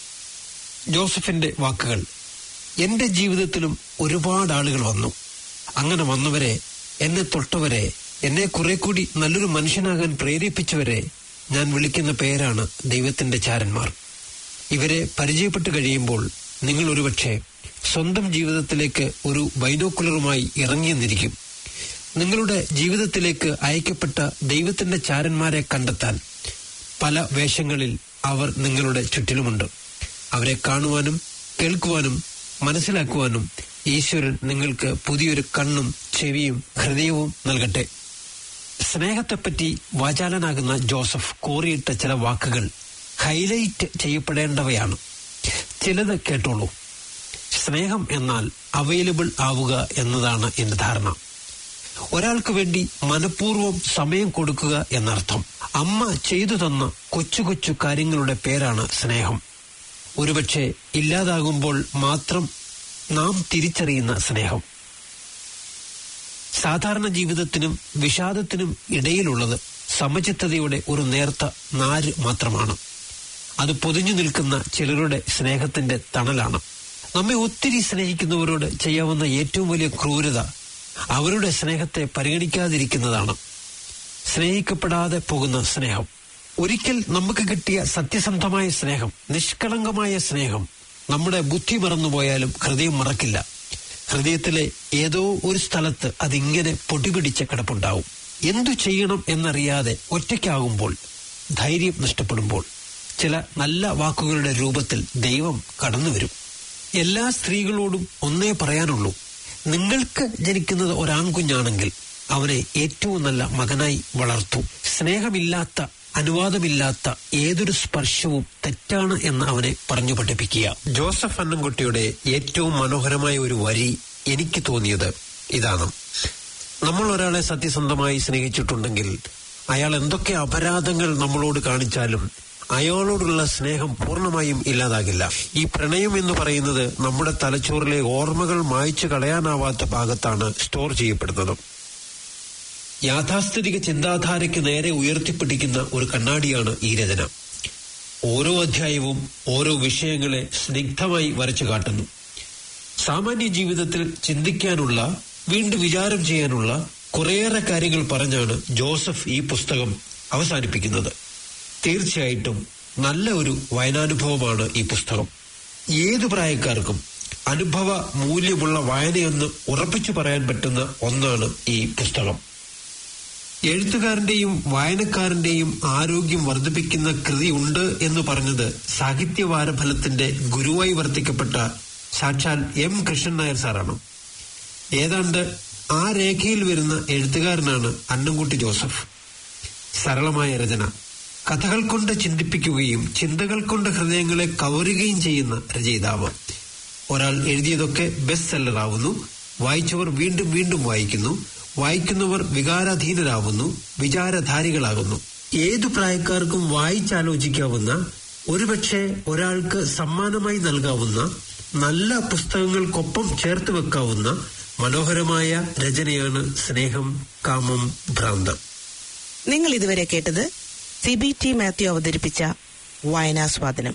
ജോസഫിന്റെ വാക്കുകൾ: എന്റെ ജീവിതത്തിലും ഒരുപാട് ആളുകൾ വന്നു. അങ്ങനെ വന്നവരെ, എന്നെ തൊട്ടവരെ, എന്നെ കുറെ കൂടി നല്ലൊരു മനുഷ്യനാകാൻ പ്രേരിപ്പിച്ചവരെ ഞാൻ വിളിക്കുന്ന പേരാണ് ദൈവത്തിന്റെ ചാരന്മാർ. ഇവരെ പരിചയപ്പെട്ട് കഴിയുമ്പോൾ നിങ്ങൾ ഒരുപക്ഷെ സ്വന്തം ജീവിതത്തിലേക്ക് ഒരു ബൈനോക്കുലറുമായി ഇറങ്ങിയെന്നിരിക്കും. നിങ്ങളുടെ ജീവിതത്തിലേക്ക് അയക്കപ്പെട്ട ദൈവത്തിന്റെ ചാരന്മാരെ കണ്ടെത്താൻ പല വേഷങ്ങളിൽ അവർ നിങ്ങളുടെ ചുറ്റിലുമുണ്ട്. അവരെ കാണുവാനും കേൾക്കുവാനും മനസ്സിലാക്കുവാനും ഈശ്വരൻ നിങ്ങൾക്ക് പുതിയൊരു കണ്ണും ചെവിയും ഹൃദയവും നൽകട്ടെ. സ്നേഹത്തെപ്പറ്റി വാചാലനാകുന്ന ജോസഫ് കോറിയിട്ട ചില വാക്കുകൾ ഹൈലൈറ്റ് ചെയ്യപ്പെടേണ്ടവയാണ്. ചിലത് കേട്ടോളൂ. സ്നേഹം എന്നാൽ അവൈലബിൾ ആവുക എന്നതാണ് എന്റെ ധാരണ. ഒരാൾക്ക് വേണ്ടി മനഃപൂർവ്വം സമയം കൊടുക്കുക എന്നർത്ഥം. അമ്മ ചെയ്തു തന്ന കൊച്ചു കൊച്ചു കാര്യങ്ങളുടെ പേരാണ് സ്നേഹം. ഒരുപക്ഷെ ഇല്ലാതാകുമ്പോൾ മാത്രം നാം തിരിച്ചറിയുന്ന സ്നേഹം. സാധാരണ ജീവിതത്തിനും വിഷാദത്തിനും ഇടയിലുള്ളത് സമചിത്തതയുടെ ഒരു നേർത്ത നാര് മാത്രമാണ്. അത് പൊതിഞ്ഞു നിൽക്കുന്ന ചിലരുടെ സ്നേഹത്തിന്റെ തണലാണ്. നമ്മെ ഒത്തിരി സ്നേഹിക്കുന്നവരോട് ചെയ്യാവുന്ന ഏറ്റവും വലിയ ക്രൂരത അവരുടെ സ്നേഹത്തെ പരിഗണിക്കാതിരിക്കുന്നതാണ്. സ്നേഹിക്കപ്പെടാതെ പോകുന്ന സ്നേഹം. ഒരിക്കൽ നമുക്ക് കിട്ടിയ സത്യസന്ധമായ സ്നേഹം, നിഷ്കളങ്കമായ സ്നേഹം നമ്മുടെ ബുദ്ധി മറന്നുപോയാലും ഹൃദയം മറക്കില്ല. ഹൃദയത്തിലെ ഏതോ ഒരു സ്ഥലത്ത് അതിങ്ങനെ പൊടിപിടിച്ച കിടപ്പുണ്ടാവും. എന്തു ചെയ്യണം എന്നറിയാതെ ഒറ്റയ്ക്കാകുമ്പോൾ, ധൈര്യം നഷ്ടപ്പെടുമ്പോൾ ചില നല്ല വാക്കുകളുടെ രൂപത്തിൽ ദൈവം കടന്നു വരും. എല്ലാ സ്ത്രീകളോടും ഒന്നേ പറയാനുള്ളൂ: നിങ്ങൾക്ക് ജനിക്കുന്നത് ഒരാൺകുഞ്ഞാണെങ്കിൽ അവനെ ഏറ്റവും നല്ല മകനായി വളർത്തൂ. സ്നേഹമില്ലാത്ത, അനുവാദമില്ലാത്ത ഏതൊരു സ്പർശവും തെറ്റാണ് എന്ന് അവനെ പറഞ്ഞു പഠിപ്പിക്കുക. ജോസഫ് അന്നംകുട്ടിയുടെ ഏറ്റവും മനോഹരമായ ഒരു വരി എനിക്ക് തോന്നിയത് ഇതാണ്: നമ്മൾ ഒരാളെ സത്യസന്ധമായി സ്നേഹിച്ചിട്ടുണ്ടെങ്കിൽ അയാൾ എന്തൊക്കെ അപരാധങ്ങൾ നമ്മളോട് കാണിച്ചാലും അയാളോടുള്ള സ്നേഹം പൂർണ്ണമായും ഇല്ലാതാകില്ല. ഈ പ്രണയം എന്ന് പറയുന്നത് നമ്മുടെ തലച്ചോറിലെ ഓർമ്മകൾ മായ്ച്ചു കളയാനാവാത്ത ഭാഗത്താണ് സ്റ്റോർ ചെയ്യപ്പെടുന്നത്. യാഥാസ്ഥിതിക ചിന്താധാരയ്ക്ക് നേരെ ഉയർത്തിപ്പിടിക്കുന്ന ഒരു കണ്ണാടിയാണ് ഈ രചന. ഓരോ അധ്യായവും ഓരോ വിഷയങ്ങളെ സ്നിഗ്ധമായി വരച്ചു കാട്ടുന്നു. സാമാന്യ ജീവിതത്തിൽ ചിന്തിക്കാനുള്ള, വീണ്ടും വിചാരം ചെയ്യാനുള്ള കുറേയേറെ കാര്യങ്ങൾ പറഞ്ഞാണ് ജോസഫ് ഈ പുസ്തകം അവസാനിപ്പിക്കുന്നത്. തീർച്ചയായിട്ടും നല്ല ഒരു വായനാനുഭവമാണ് ഈ പുസ്തകം. ഏതു പ്രായക്കാർക്കും അനുഭവ മൂല്യമുള്ള വായനയെന്ന് ഉറപ്പിച്ചു പറയാൻ പറ്റുന്ന ഒന്നാണ് ഈ പുസ്തകം. എഴുത്തുകാരന്റെയും വായനക്കാരന്റെയും ആരോഗ്യം വർദ്ധിപ്പിക്കുന്ന കൃതി ഉണ്ട് എന്ന് പറഞ്ഞത് സാഹിത്യവാരഫലത്തിന്റെ ഗുരുവായി വർത്തിക്കപ്പെട്ട സാക്ഷാൽ എം കൃഷ്ണൻ നായർ സാറാണ്. ഏതാണ്ട് ആ രേഖയിൽ വരുന്ന എഴുത്തുകാരനാണ് അന്നംകുട്ടി ജോസഫ്. സരളമായ രചന, കഥകൾ കൊണ്ട് ചിന്തിപ്പിക്കുകയും ചിന്തകൾ കൊണ്ട് ഹൃദയങ്ങളെ കവരുകയും ചെയ്യുന്ന രചയിതാവ്. ഒരാൾ എഴുതിയതൊക്കെ ബെസ്റ്റ് സെല്ലറാവുന്നു. വായിച്ചവർ വീണ്ടും വീണ്ടും വായിക്കുന്നു. വായിക്കുന്നവർ വികാരാധീനരാകുന്നു, വിചാരധാരികളാകുന്നു. ഏതു പ്രായക്കാർക്കും വായിച്ചാലോചിക്കാവുന്ന, ഒരുപക്ഷെ ഒരാൾക്ക് സമ്മാനമായി നൽകാവുന്ന, നല്ല പുസ്തകങ്ങൾക്കൊപ്പം ചേർത്ത് വെക്കാവുന്ന മനോഹരമായ രചനയാണ് സ്നേഹം, കാമം, ഭ്രാന്തം. നിങ്ങൾ ഇതുവരെ കേട്ടത് CBT മാത്യു അവതരിപ്പിച്ച വായനാസ്വാദനം.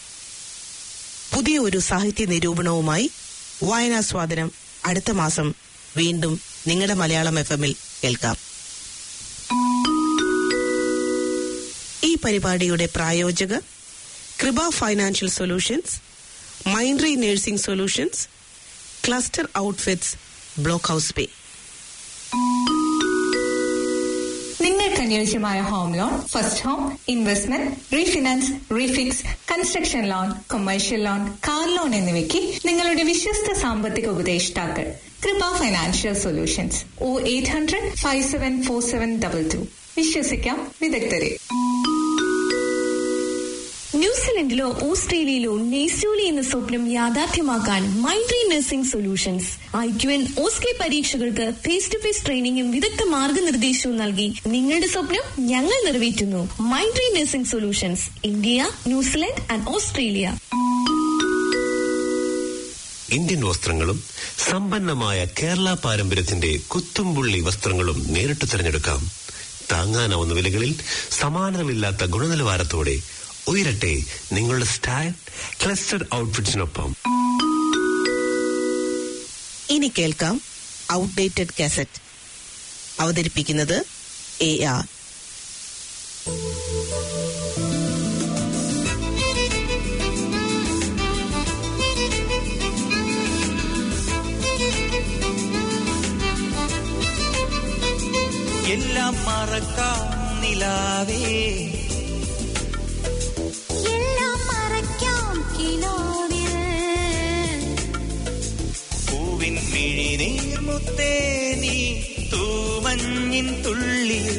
പുതിയ ഒരു സാഹിത്യ നിരൂപണവുമായി വായനാസ്വാദനം അടുത്ത മാസം വീണ്ടും നിങ്ങളുടെ മലയാളം FM-ൽ കേൾക്കാം. ഈ പരിപാടിയുടെ പ്രായോജകർ Krupa financial solutions, Mindry nursing solutions, cluster outfits, block house pay. നിങ്ങൾക്ക് അനുയോജ്യമായ home loan, first home, investment, refinance, refix, construction loan, commercial loan, car loan എന്നിവയ്ക്ക് നിങ്ങളുടെ വിശ്വസ്ത സാമ്പത്തിക ഉപദേഷ്ടാക്കൾ കൃപ ഫൈനാൻഷ്യൽ സൊല്യൂഷൻസ്. 0800-574722. വിശ്വസിക്കാം വിദഗ്ധരെ. ന്യൂസിലൻഡിലോ ഓസ്ട്രേലിയയിലോ നെയ്സ്റ്റോലി എന്ന സ്വപ്നം യാഥാർത്ഥ്യമാക്കാൻ Mindry nursing solutions IQN OSCE പരീക്ഷകൾക്ക് ഫേസ് ടു ഫേസ് ട്രെയിനിങ്ങും വിദഗ്ധ മാർഗനിർദ്ദേശവും നൽകി നിങ്ങളുടെ സ്വപ്നം ഞങ്ങൾ നിറവേറ്റുന്നു. Mindry nursing solutions, India, New Zealand and Australia. Indian വസ്ത്രങ്ങളും സമ്പന്നമായ കേരള പാരമ്പര്യത്തിന്റെ കുത്തുംപുള്ളി വസ്ത്രങ്ങളും നേരിട്ട് തിരഞ്ഞെടുക്കാം. താങ്ങാനാവുന്ന വിലകളിൽ സമാനമില്ലാത്ത ഗുണനിലവാരത്തോടെ ഉയരട്ടെ നിങ്ങളുടെ സ്റ്റൈൽ ക്ലസ്റ്റർ ഔട്ട്ഫിറ്റ്സിനൊപ്പം. ഇനി കേൾക്കാം ഔട്ട്ഡേറ്റഡ് കാസറ്റ്. അവതരിപ്പിക്കുന്നത് AR. എല്ലാം മറക്കാം നിലാവേ, എല്ലാം മറക്കാം കിനാ മിഴിനീർമുത്തേ നീ തൂമഞ്ഞിൻ തുള്ളിയിൽ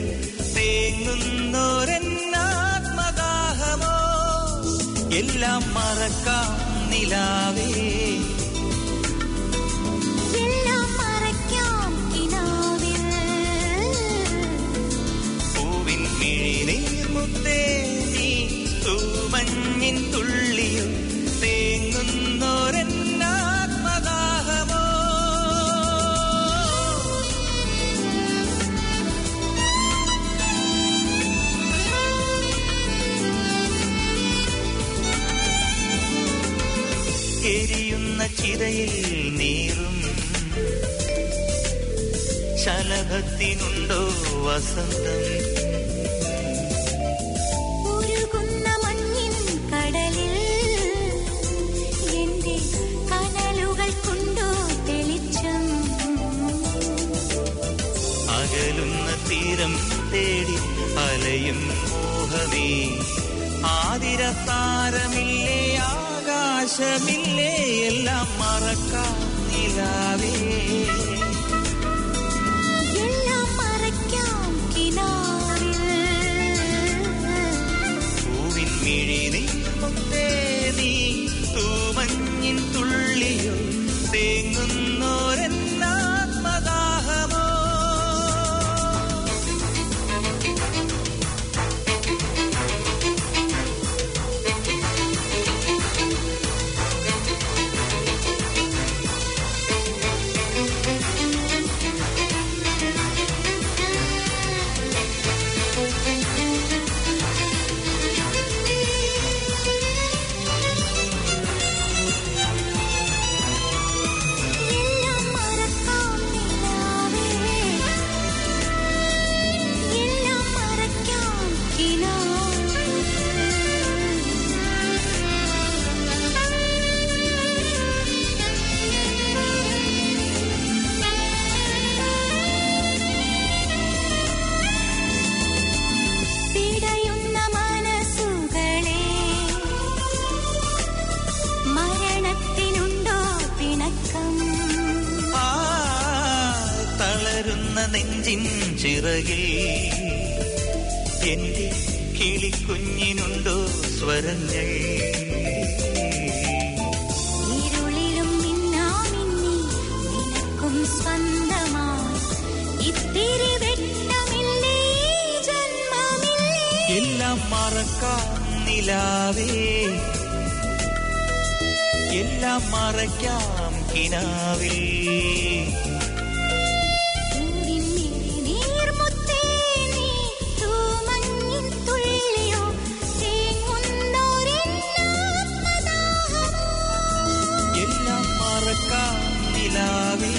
തേങ്ങുന്നോരെന്നാത്മദാഹമോ എല്ലാം മറക്കാം നിലാവേ എല്ലാം മറക്കാം കിനാവിൽ പൂവിൻ മിഴിനീർമുത്തേ നീ തൂമഞ്ഞിൻ തുള്ളിയിൽ തേങ്ങുന്നോരെന്നാത്മദാഹമോ എരിയുന്ന ചിതയിൽ നീറും ശലഭത്തിനുണ്ടോ വസന്തം ഉരുകുന്ന മഞ്ഞിൻ കടലിൽ എന്റെ കനലുകൾ കൊണ്ടോ തെളിച്ചം അകലുന്ന തീരം തേടി അലയും മോഹമേ ആതിരത്താരമില്ലേ ആകാശമില്ലേ എല്ലാം മറക്കാം നിലാവേ എല്ലാം മറക്കാം കിനാവിൽ പൂവിൻ മിഴിനീർമുത്തേ നീ തൂമഞ്ഞിൻ തുള്ളിയോ തേങ്ങുന്നോരെന്നാത്മദാഹമോ എല്ലാം മറക്കാം കിനാവേ എല്ലാം മറക്കാം പിടയുന്ന മനസ്സുകളെ മരണത്തിനുണ്ടോ പിണക്കം ആ തളരുന്ന നെഞ്ചിൻ ചിറകിൽ എന്റെ കിളിക്കുഞ്ഞിനുണ്ടോ സ്വരങ്ങൾ ഇരുളിലും മിന്നാമിന്നി നിനക്കും സ്വന്തമായി ഇത്തിരി വെട്ടമില്ലേ ജന്മമില്ലേ എല്ലാം മറക്കാം നിലാവേ എല്ലാം മറയ്ക്കാം കിനാവിൽ പൂവിൻ മിഴിനീർമുത്തേ നീ തൂമഞ്ഞിൻ തുള്ളിയോ തേങ്ങുന്നോരെന്നാത്മദാഹമോ എല്ലാം മറക്കാം നിലാവേ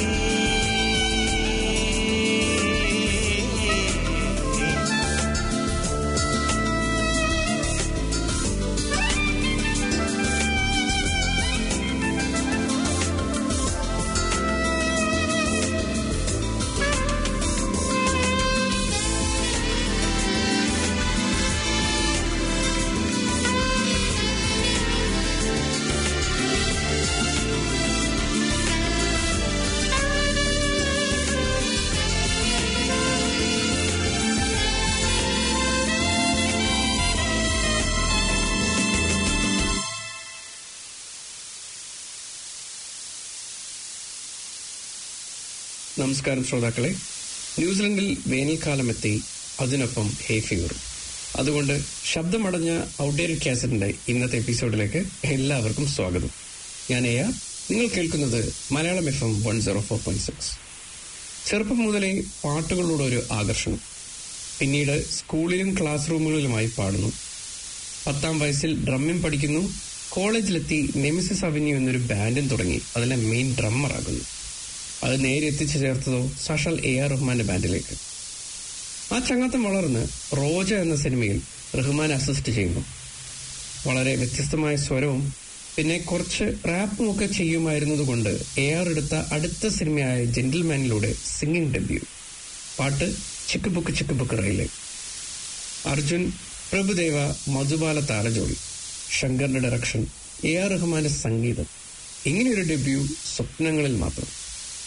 നമസ്കാരം ശ്രോതാക്കളെ. ന്യൂസിലൻഡിൽ വേനൽക്കാലമെത്തി, അതിനൊപ്പം ഹേ ഫീവറും. അതുകൊണ്ട് ശബ്ദമടഞ്ഞ ഔട്ട്ഡേറ്റഡ് കാസറ്റിന്റെ ഇന്നത്തെ എപ്പിസോഡിലേക്ക് എല്ലാവർക്കും സ്വാഗതം. ഞാൻ എയാർ. നിങ്ങൾ കേൾക്കുന്നത് മലയാളം FM 104.6. ചെറുപ്പം മുതലേ പാട്ടുകളോടൊരു ആകർഷണം. പിന്നീട് സ്കൂളിലും ക്ലാസ് റൂമുകളിലുമായി പാടുന്നു. 10ാം വയസ്സിൽ ഡ്രമ്മിങ് പഠിക്കുന്നു. കോളേജിലെത്തി നെമിസിസ് അവന്യൂ എന്നൊരു ബാൻഡും തുടങ്ങി അതിലെ മെയിൻ ഡ്രമ്മറാകുന്നു. അത് നേരെ എത്തിച്ചു ചേർത്തതോ സാക്ഷാൽ AR റഹ്മാന്റെ ബാൻഡിലേക്ക്. ആ ചങ്ങാത്തം വളർന്ന് റോജ എന്ന സിനിമയിൽ റഹ്മാൻ അസിസ്റ്റ് ചെയ്യുന്നു. വളരെ വ്യത്യസ്തമായ സ്വരവും പിന്നെ കുറച്ച് റാപ്പും ഒക്കെ ചെയ്യുമായിരുന്നതുകൊണ്ട് AR എടുത്ത അടുത്ത സിനിമയായ ജെന്റിൽമാനിലൂടെ സിംഗിങ് ഡെബ്യൂ. പാട്ട് ചിക്ക് ബുക്ക് റെയിലേ. അർജുൻ, പ്രഭുദേവ, മധുബാല താരജോളി, ശങ്കറിന്റെ ഡയറക്ഷൻ, AR റഹ്മാന്റെ സംഗീതം. ഇങ്ങനെയൊരു ഡെബ്യൂ സ്വപ്നങ്ങളിൽ മാത്രം.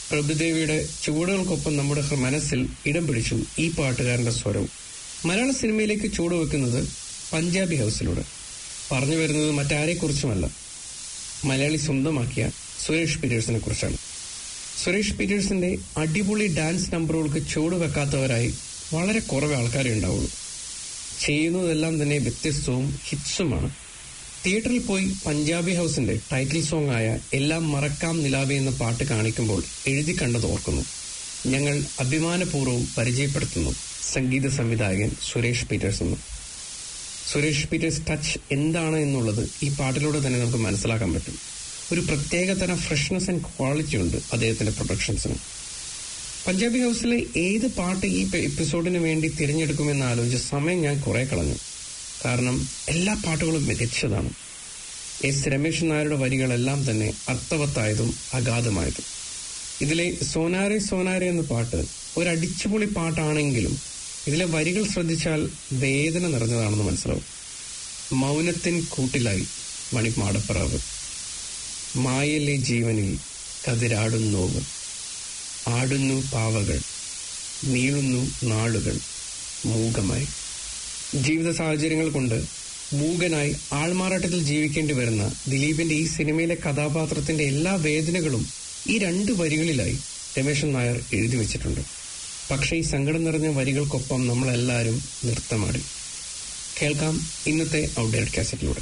പ്രഭുദേവിയുടെ ചുവടുകൾക്കൊപ്പം നമ്മുടെ മനസ്സിൽ ഇടം പിടിച്ചു ഈ പാട്ടുകാരന്റെ സ്വരവും. മലയാള സിനിമയിലേക്ക് ചുവടുവെക്കുന്നത് പഞ്ചാബി ഹൗസിലൂടെ. പറഞ്ഞു വരുന്നത് മറ്റാരെക്കുറിച്ചുമല്ല, മലയാളി സ്വന്തമാക്കിയ സുരേഷ് പീറ്റേഴ്സിനെ കുറിച്ചാണ്. സുരേഷ് പീറ്റേഴ്സിന്റെ അടിപൊളി ഡാൻസ് നമ്പറുകൾക്ക് ചുവടുവെക്കാത്തവരായി വളരെ കുറവേ ആൾക്കാരെ ഉണ്ടാവുള്ളൂ. ചെയ്യുന്നതെല്ലാം തന്നെ വ്യത്യസ്തവും ഹിറ്റ്സുമാണ്. തിയേറ്ററിൽ പോയി പഞ്ചാബി ഹൗസിന്റെ ടൈറ്റിൽ സോങ് ആയ എല്ലാം മറക്കാം നിലാവേ എന്ന പാട്ട് കാണിക്കുമ്പോൾ എഴുതി കണ്ടത് ഓർക്കുന്നു. ഞങ്ങൾ അഭിമാനപൂർവ്വം പരിചയപ്പെടുത്തുന്നു സംഗീത സംവിധായകൻ സുരേഷ് പീറ്റേഴ്സ് എന്ന്. സുരേഷ് പീറ്റേഴ്സ് ടച്ച് എന്താണ് എന്നുള്ളത് ഈ പാട്ടിലൂടെ തന്നെ നമുക്ക് മനസ്സിലാക്കാൻ പറ്റും. ഒരു പ്രത്യേകതരം ഫ്രഷ്നെസ് ആൻഡ് ക്വാളിറ്റി ഉണ്ട് അദ്ദേഹത്തിന്റെ പ്രൊഡക്ഷൻസിന്. പഞ്ചാബി ഹൗസിലെ ഏത് പാട്ട് ഈ എപ്പിസോഡിന് വേണ്ടി തിരഞ്ഞെടുക്കുമെന്ന് ആലോചിച്ച സമയം ഞാൻ കുറെ കളഞ്ഞു. കാരണം എല്ലാ പാട്ടുകളും മികച്ചതാണ്. എസ് രമേശൻ നായരുടെ വരികളെല്ലാം തന്നെ അർത്ഥവത്തായതും അഗാധമായതും. ഇതിലെ സോനാരെ സോനാരെ എന്ന പാട്ട് ഒരു അടിച്ചുപൊളി പാട്ടാണെങ്കിലും ഇതിലെ വരികൾ ശ്രദ്ധിച്ചാൽ വേദന നിറഞ്ഞതാണെന്ന് മനസ്സിലാവും. മൗനത്തിൻ കൂട്ടിലായി മണിമാടപ്പറാവ്, മായയിലെ ജീവനിൽ കതിരാടുന്നോവ്, ആടുന്നു പാവകൾ, നീളുന്നു നാളുകൾ മൂകമായി. ജീവിത സാഹചര്യങ്ങൾ കൊണ്ട് മൂകനായി ആൾമാറാട്ടത്തിൽ ജീവിക്കേണ്ടി വരുന്ന ദിലീപിന്റെ ഈ സിനിമയിലെ കഥാപാത്രത്തിന്റെ എല്ലാ വേദനകളും ഈ 2 വരികളിലായി രമേശൻ നായർ എഴുതി വെച്ചിട്ടുണ്ട്. പക്ഷേ ഈ സങ്കടം നിറഞ്ഞ വരികൾക്കൊപ്പം നമ്മളെല്ലാവരും നൃത്തമാടി. കേൾക്കാം ഇന്നത്തെ ഔട്ട്ഡേറ്റ് കാസറ്റിലൂടെ.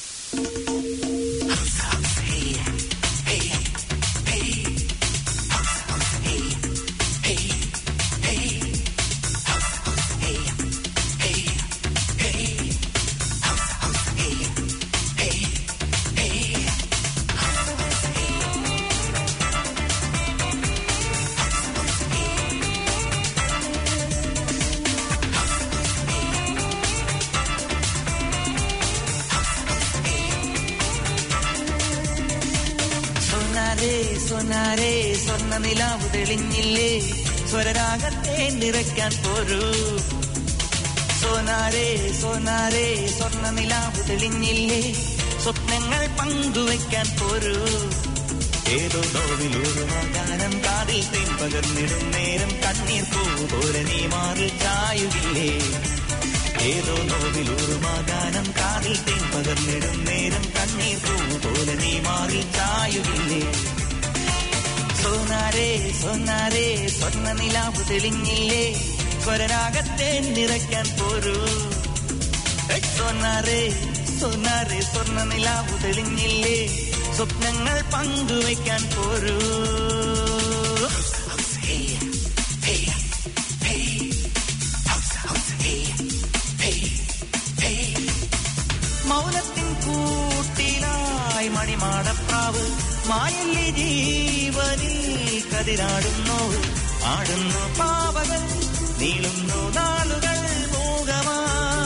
സോനാരേ സ്വർണ്ണ നിലാവ് തെളിഞ്ഞില്ലേ, സ്വരരാഗത്തെ നിറയ്ക്കാൻ പോരൂ. സോനാരേ സോനാരേ സ്വർണ്ണ നിലാവ് തെളിഞ്ഞില്ലേ, സ്വപ്നങ്ങൾ പങ്കുവയ്ക്കാൻ പോരൂ. ഏതോ നോവിലൊരു ഗാനം കാതിൽ തേൻ പകർന്നിടും നേരം കണ്ണീർ പൂ പോലെ നീ മാറി ചായുകില്ലേ. ഏതോ നോവിലൊരു ഗാനം കാതിൽ തേൻ പകർന്നിടും നേരം കണ്ണീർ പൂ പോലെ നീ മാറി ചായുകില്ലേ. സോനാരേ സോനാരേ സ്വർണ്ണ നിലാവ് തെളിഞ്ഞില്ലേ, സ്വരരാഗത്തെ നിറയ്ക്കാൻ പോരൂ. സോനാരേ സോനാരേ സ്വർണ്ണ നിലാവ് തെളിഞ്ഞില്ലേ, സ്വപ്നങ്ങൾ പങ്കുവയ്ക്കാൻ പോരൂ. മൗനത്തിൻ കൂട്ടിലായി മണിമാടപ്രാവ്, മായല്ലേ ജീവനിൽ കതിരാടുന്നു, ആടുന്നു പാവകൾ, നീളുന്നു നാളുകൾ മൂകമാ.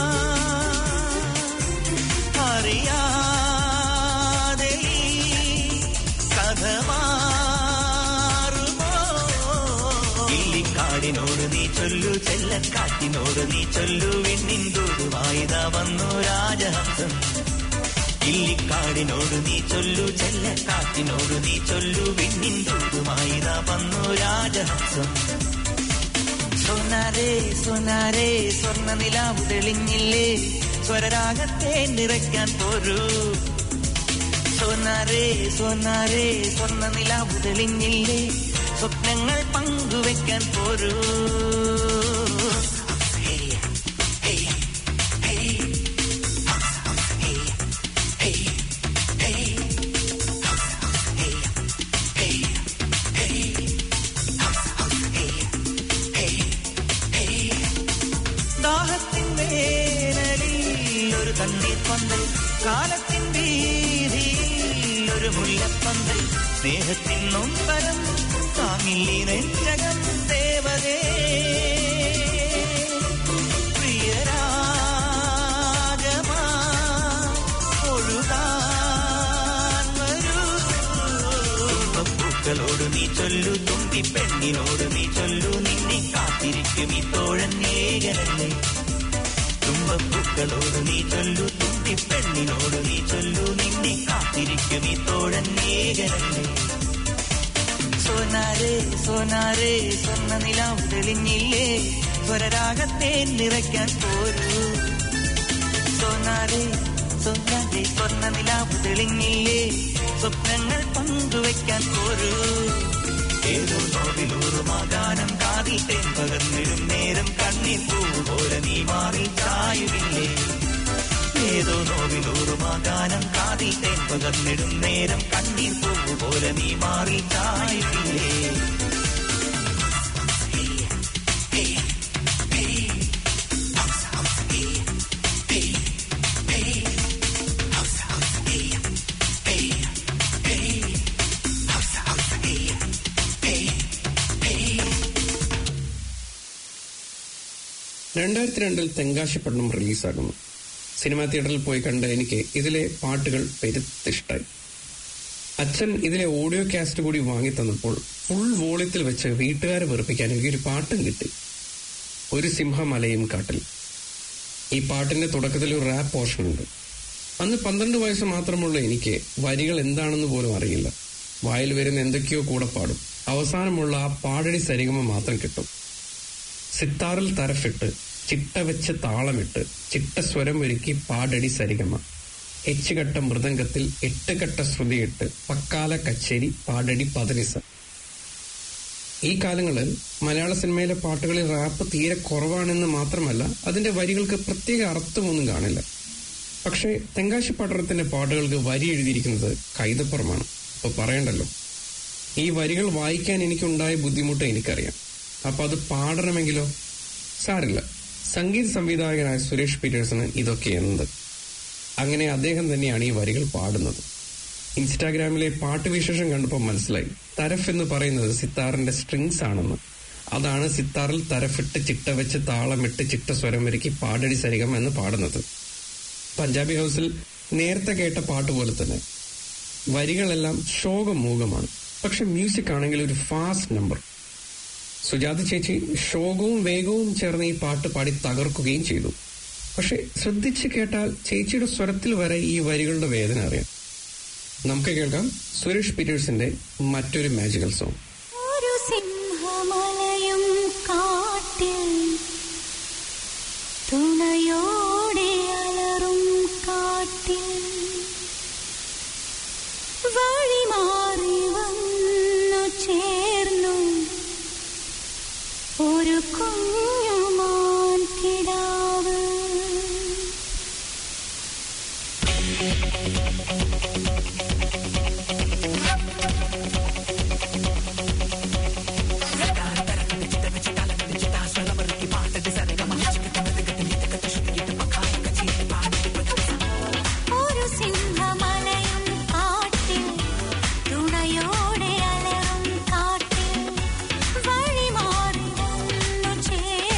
അറിയാതെ കഥ മാറുമോ. ഇല്ലിക്കാടിനോട് നീ ചൊല്ലു, ചെല്ലക്കാറ്റിനോട് നീ ചൊല്ലു, വിണ്ണിന്തുവായിതാ വന്നു രാജഹംസം. ഇല്ലിക്കാടിനോട് നീ ചൊല്ലു, ചെല്ലക്കാറ്റിനോട് നീ ചൊല്ലു, വിണ്ണിന്തുവായിതാ വന്നു രാജഹംസം. സോനാരേ സോനാരേ സ്വർണ്ണ നിലാവ് തെളിഞ്ഞില്ലേ, സ്വരരാഗത്തെ നിറയ്ക്കാൻ പോരൂ. സോനാരേ സോനാരേ സ്വർണ്ണ നിലാവ് തെളിഞ്ഞില്ലേ, സ്വപ്നങ്ങൾ പങ്കുവയ്ക്കാൻ പോരൂ. ദാഹത്തിൻ വേനലിൽ ഒരു കണ്ണീർ പന്തൽ, കാലത്തിൻ വീതിയിൽ ഒരു മുല്ലപ്പന്തൽ, സ്നേഹത്തിൻ നൊമ്പരം താങ്ങില്ലേ നെഞ്ചകം ദേവതേ. പ്രിയരാഗമാ ഒഴുകാൻ വരൂ. പൂക്കളോട് നീ ചൊല്ലു, തുമ്പി പെണ്ണിനോട് നീ ചൊല്ലു, നിന്നെ കാത്തിരിക്കും ഈ തോഴൻ ഏകനല്ലേ. തുമ്പപ്പൂക്കളോട് നീ ചൊല്ലു, തുമ്പി പെണ്ണിനോട് നീ ചൊല്ലു, നിന്നെ കാത്തിരിക്കും ഈ തോഴൻ ഏകനല്ലേ. സോനാരേ സോനാരേ സ്വർണ്ണ നിലാവ് തെളിഞ്ഞില്ലേ സ്വരരാഗത്തെ നിറയ്ക്കാൻ പോരൂ സോനാരേ സോനാരേ സ്വർണ്ണ നിലാവ് തെളിഞ്ഞില്ലേ സ്വപ്നങ്ങൾ പങ്കുവയ്ക്കാൻ പോരൂ ഏതോ നോവിലൂറുമാകാനം കാതിൽ തേൻ പകർന്നിടും നേരം കണ്ണീർ പൂവ് പോലെ നീ മാറി ചായുവില്ലേ ഏതോ നോവിലൂറുമാകാനം കാതിൽ തേൻ പകർന്നിടും നേരം കണ്ണീർ പൂവ് പോലെ നീ മാറി ചായുവില്ലേ രണ്ടായിരത്തി തെങ്കാശിപ്പട്ടണം റിലീസാകുന്നു. സിനിമാ തിയേറ്ററിൽ പോയി കണ്ട എനിക്ക് ഇതിലെ പാട്ടുകൾ പെരുത്തിഷ്ടായി. അച്ഛൻ ഇതിലെ ഓഡിയോ കാസ്റ്റ് കൂടി വാങ്ങി തന്നപ്പോൾ ഫുൾ വോളിയത്തിൽ വെച്ച് വീട്ടുകാരെ വെറുപ്പിക്കാൻ എനിക്കൊരു പാട്ടും കിട്ടി. ഒരു സിംഹമലയും കാട്ടിൽ. ഈ പാട്ടിന്റെ തുടക്കത്തിൽ ഒരു റാപ്പ് പോർഷൻ ഉണ്ട്. അന്ന് 12 വയസ്സ് മാത്രമുള്ള എനിക്ക് വരികൾ എന്താണെന്ന് പോലും അറിയില്ല. വായിൽ വരുന്ന എന്തൊക്കെയോ കൂടെ പാടും. അവസാനമുള്ള ആ പാടടി സരിഗമ മാത്രം കിട്ടും. സിത്താറിൽ തരഫിട്ട് ചിട്ട വെച്ച് താളമിട്ട് ചിട്ട സ്വരം ഒരുക്കി പാടടി സരിഗമ. എച്ചുകെട്ട മൃദംഗത്തിൽ 8 കെട്ട ശ്രുതിയിട്ട് പക്കാല കച്ചേരി പാടടി പതിനിസ. ഈ കാലങ്ങളിൽ മലയാള സിനിമയിലെ പാട്ടുകളിൽ റാപ്പ് തീരെ കുറവാണെന്ന് മാത്രമല്ല അതിന്റെ വരികൾക്ക് പ്രത്യേക അർത്ഥമൊന്നും കാണില്ല. പക്ഷേ തെങ്കാശിപ്പട്ടണത്തിന്റെ പാട്ടുകൾക്ക് വരി എഴുതിയിരിക്കുന്നത് കൈതപ്പുറമാണ്. അപ്പൊ പറയണ്ടല്ലോ. ഈ വരികൾ വായിക്കാൻ എനിക്കുണ്ടായ ബുദ്ധിമുട്ട് എനിക്കറിയാം. അപ്പൊ അത് പാടണമെങ്കിലോ? സാരില്ല, സംഗീത സംവിധായകനായ സുരേഷ് പീറ്റേഴ്സന് ഇതൊക്കെ എന്ത്. അങ്ങനെ അദ്ദേഹം തന്നെയാണ് ഈ വരികൾ പാടുന്നത്. ഇൻസ്റ്റാഗ്രാമിലെ പാട്ട് വിശേഷം കണ്ടപ്പോൾ മനസ്സിലായി തരഫ് എന്ന് പറയുന്നത് സിത്താറിന്റെ സ്ട്രിങ്സ് ആണെന്ന്. അതാണ് സിത്താറിൽ തരഫിട്ട് ചിട്ട വെച്ച് താളമിട്ട് ചിട്ട സ്വരം ഒരുക്കി പാടടി സരിഗം എന്ന് പാടുന്നത്. പഞ്ചാബി ഹൗസിൽ നേരത്തെ കേട്ട പാട്ട് പോലെ തന്നെ വരികളെല്ലാം ശോകമൂകമാണ്. പക്ഷെ മ്യൂസിക് ആണെങ്കിൽ ഒരു ഫാസ്റ്റ് നമ്പർ. സുജാത ചേച്ചി ശോകവും വേഗവും ചേർന്ന് ഈ പാട്ട് പാടി തകർക്കുകയും ചെയ്തു. പക്ഷെ ശ്രദ്ധിച്ച് കേട്ടാൽ ചേച്ചിയുടെ സ്വരത്തിൽ വരെ ഈ വരികളുടെ വേദന അറിയാം. നമുക്ക് കേൾക്കാം സുരേഷ് പീറ്റേഴ്സിന്റെ മറ്റൊരു മാജിക്കൽ സോങ്. ഒരു സിംഹമലയും കാട്ടിൽ തുണയോടെ അലറും കാട്ടിൽ വഴി മാറി വന്നു ചേർന്നു ഒരു കുഞ്ഞുമാൻ കിടാവ്. ഒരു സിംഹമലയും കാട്ടിൽ തുണയോടെ അലറും കാട്ടിൽ വഴി മാറി വന്നു ചേർന്നു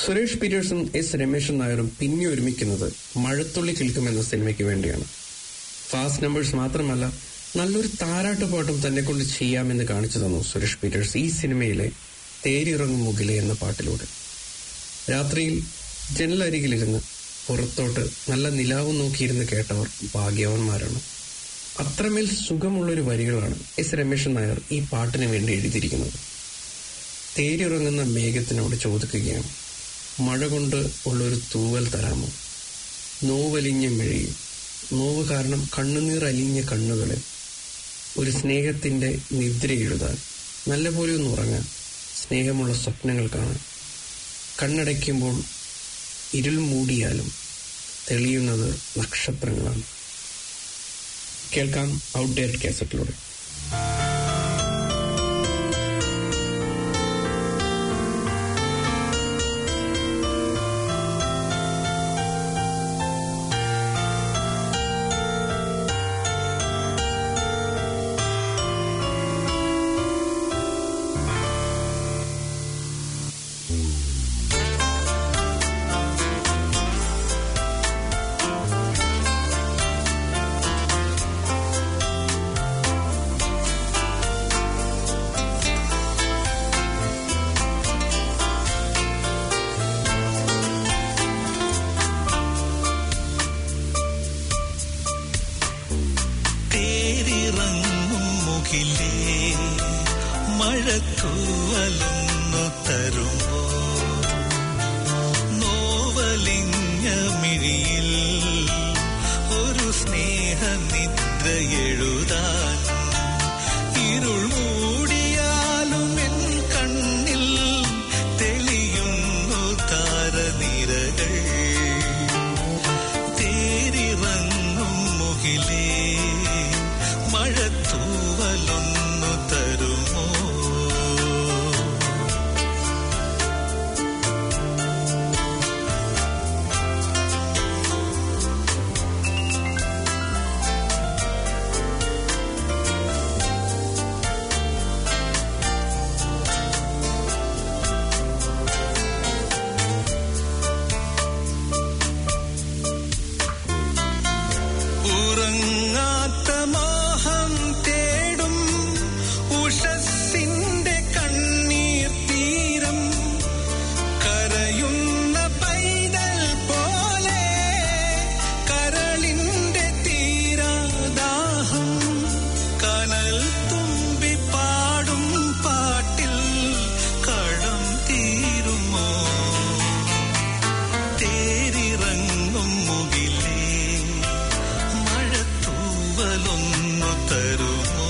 സുരേഷ് പീറ്റേഴ്സും എസ് രമേശൻ നായരും പിന്നെ ഒരുമിക്കുന്നത് മഴത്തുള്ളി കിൽക്കുമെന്ന സിനിമയ്ക്ക് വേണ്ടിയാണ്. ഫാസ്റ്റ് നമ്പേഴ്സ് മാത്രമല്ല, നല്ലൊരു താരാട്ടുപാട്ടും തന്നെ കൊണ്ട് ചെയ്യാമെന്ന് കാണിച്ചു തന്നു സുരേഷ് പീറ്റേഴ്സ് ഈ സിനിമയിലെ തേരിറങ്ങും മുകിലെ എന്ന പാട്ടിലൂടെ. രാത്രിയിൽ ജനലരികിലിരുന്ന് പുറത്തോട്ട് നല്ല നിലാവും നോക്കിയിരുന്ന് കേട്ടവർ ഭാഗ്യവാന്മാരാണ്. അത്രമേൽ സുഖമുള്ളൊരു വരികളാണ് എസ് രമേശൻ നായർ ഈ പാട്ടിന് വേണ്ടി എഴുതിയിരിക്കുന്നത്. തേരിറങ്ങുന്ന മേഘത്തിനോട് ചോദിക്കുകയാണ്, മഴ കൊണ്ട് ഉള്ളൊരു തൂവൽ തരാമോ? നോവലിഞ്ഞ മിഴിയും നോവ് കാരണം കണ്ണുനീർ അലിഞ്ഞ കണ്ണുകളെ ഒരു സ്നേഹത്തിന്റെ നിദ്ര എഴുതാൻ, നല്ലപോലെ ഒന്ന് ഉറങ്ങാൻ, സ്നേഹമുള്ള സ്വപ്നങ്ങൾ കാണാൻ. കണ്ണടയ്ക്കുമ്പോൾ ഇരുൾ മൂടിയാലും തെളിയുന്നത് നക്ഷത്രങ്ങളാണ്. കേൾക്കാം ഔട്ട്ഡേറ്റഡ് കാസറ്റിലൂടെ. മഴത്തൂവലൊന്നു തരുമോ? നോവലിഞ്ഞ മിഴിയിൽ ഒരു സ്നേഹനിദ്ര എഴുതാൻ. ഇരുൾ മൂടിയാലും എൻ കണ്ണിൽ തെളിയുന്നു താരനിരകൾ. തേരിറങ്ങും മുകിലേ മഴത്തൂവലൊന്നു തരുമോ? ഉറങ്ങാത്ത മോഹം തേടും ഉഷസ്സിന്റെ കണ്ണീർ തീരം. കരയുന്ന പൈതൽ പോലെ കരളിന്റെ തീരാദാഹം. കനൽ തുമ്പി പാടും പാട്ടിൽ കടം തീരുമോ? തേരിറങ്ങും മുകിലേ മഴത്തൂവലൊന്നു തരുമോ?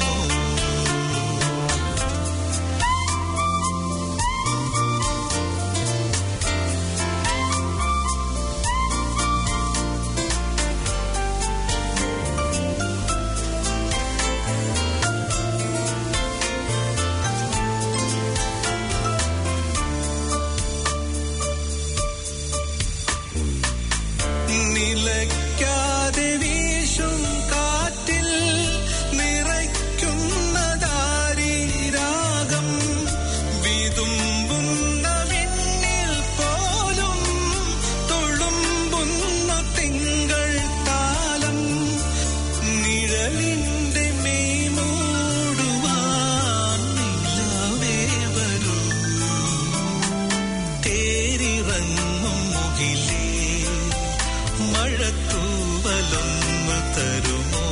നിലയ്ക്കാതെ വീശും കാറ്റിൽ നിറയ്ക്കുന്നതാരീ രാഗം. വിതുമ്പുന്ന വിണ്ണിൽ പോലും തുളുമ്പുന്ന തിങ്കൾ താലം. നിഴലിന്റെ മെയ് മൂടുവാൻ നിലാവേ വരൂ. തേരിറങ്ങും മുകിലേ മഴത്തൂവലൊന്നു തരുമോ?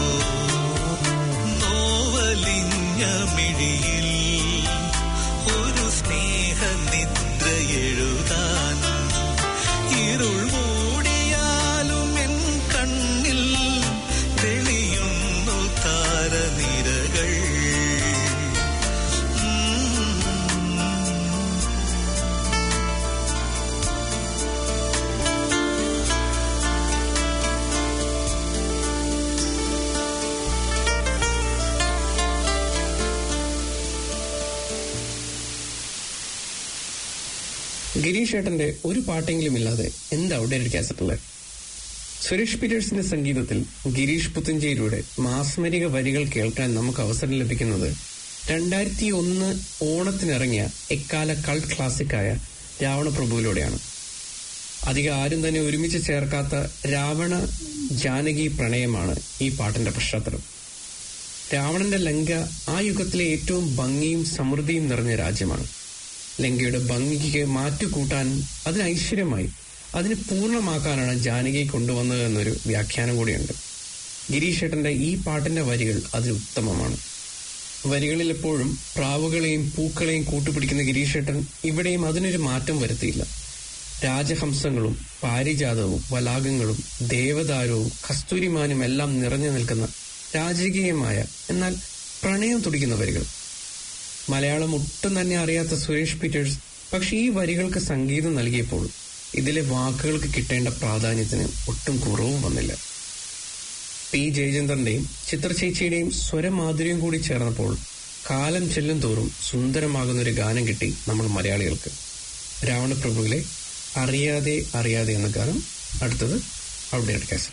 നോവലിഞ്ഞ മിഴിയിൽ ഒരു സ്നേഹനിദ്ര എഴുതാൻ. ഇരുൾ മൂടിയാലും എൻ കണ്ണിൽ തെളിയുന്നു താരനിരകൾ. ഗിരീഷ് ഏട്ടന്റെ ഒരു പാട്ടെങ്കിലും ഇല്ലാതെ എന്ത് ഔട്ട്ഡേറ്റഡ് കാസറ്റല്ലേ? സുരേഷ് പീറ്റേഴ്സിന്റെ സംഗീതത്തിൽ ഗിരീഷ് പുത്തഞ്ചേരിയുടെ മാസ്മരിക വരികൾ കേൾക്കാൻ നമുക്ക് അവസരം ലഭിക്കുന്നത് 2001 ഓണത്തിനിറങ്ങിയ എക്കാല കൾട്ട് ക്ലാസിക്കായ രാവണപ്രഭുവിലൂടെയാണ്. അധികം ആരും തന്നെ ഒരുമിച്ച് ചേർക്കാത്ത രാവണ ജാനകി പ്രണയമാണ് ഈ പാട്ടിന്റെ പശ്ചാത്തലം. രാവണന്റെ ലങ്ക ആ യുഗത്തിലെ ഏറ്റവും ഭംഗിയും സമൃദ്ധിയും നിറഞ്ഞ രാജ്യമാണ്. ലങ്കയുടെ ഭംഗിക്ക് മാറ്റുകൂട്ടാനും അതിന് ഐശ്വര്യമായി അതിന് പൂർണ്ണമാക്കാനാണ് ജാനകിയെ കൊണ്ടുവന്നത് എന്നൊരു വ്യാഖ്യാനം കൂടിയുണ്ട്. ഗിരീഷേട്ടന്റെ ഈ പാട്ടിന്റെ വരികൾ അതിന് ഉത്തമമാണ്. വരികളിൽ എപ്പോഴും പ്രാവുകളെയും പൂക്കളെയും കൂട്ടുപിടിക്കുന്ന ഗിരീഷേട്ടൻ ഇവിടെയും അതിനൊരു മാറ്റം വരുത്തിയില്ല. രാജഹംസങ്ങളും പാരിജാതവും വലാകങ്ങളും ദേവദാരവും കസ്തൂരിമാനും എല്ലാം നിറഞ്ഞു നിൽക്കുന്ന രാജകീയമായ എന്നാൽ പ്രണയം തുടിക്കുന്ന വരികൾ. മലയാളം ഒട്ടും തന്നെ അറിയാത്ത സുരേഷ് പീറ്റേഴ്സ് പക്ഷെ ഈ വരികൾക്ക് സംഗീതം നൽകിയപ്പോൾ ഇതിലെ വാക്കുകൾക്ക് കിട്ടേണ്ട പ്രാധാന്യത്തിന് ഒട്ടും കുറവും വന്നില്ല. പി ജയചന്ദ്രന്റെയും ചിത്രചേച്ചിയുടെയും സ്വരമാധുര്യം കൂടി ചേർന്നപ്പോൾ കാലം ചെല്ലും തോറും സുന്ദരമാകുന്നൊരു ഗാനം കിട്ടി നമ്മൾ മലയാളികൾക്ക്. രാവണപ്രഭുവിലെ അറിയാതെ അറിയാതെ എന്ന ഗാനം അടുത്തത് ഔട്ട്ഡേറ്റഡ് കാസറ്റ്.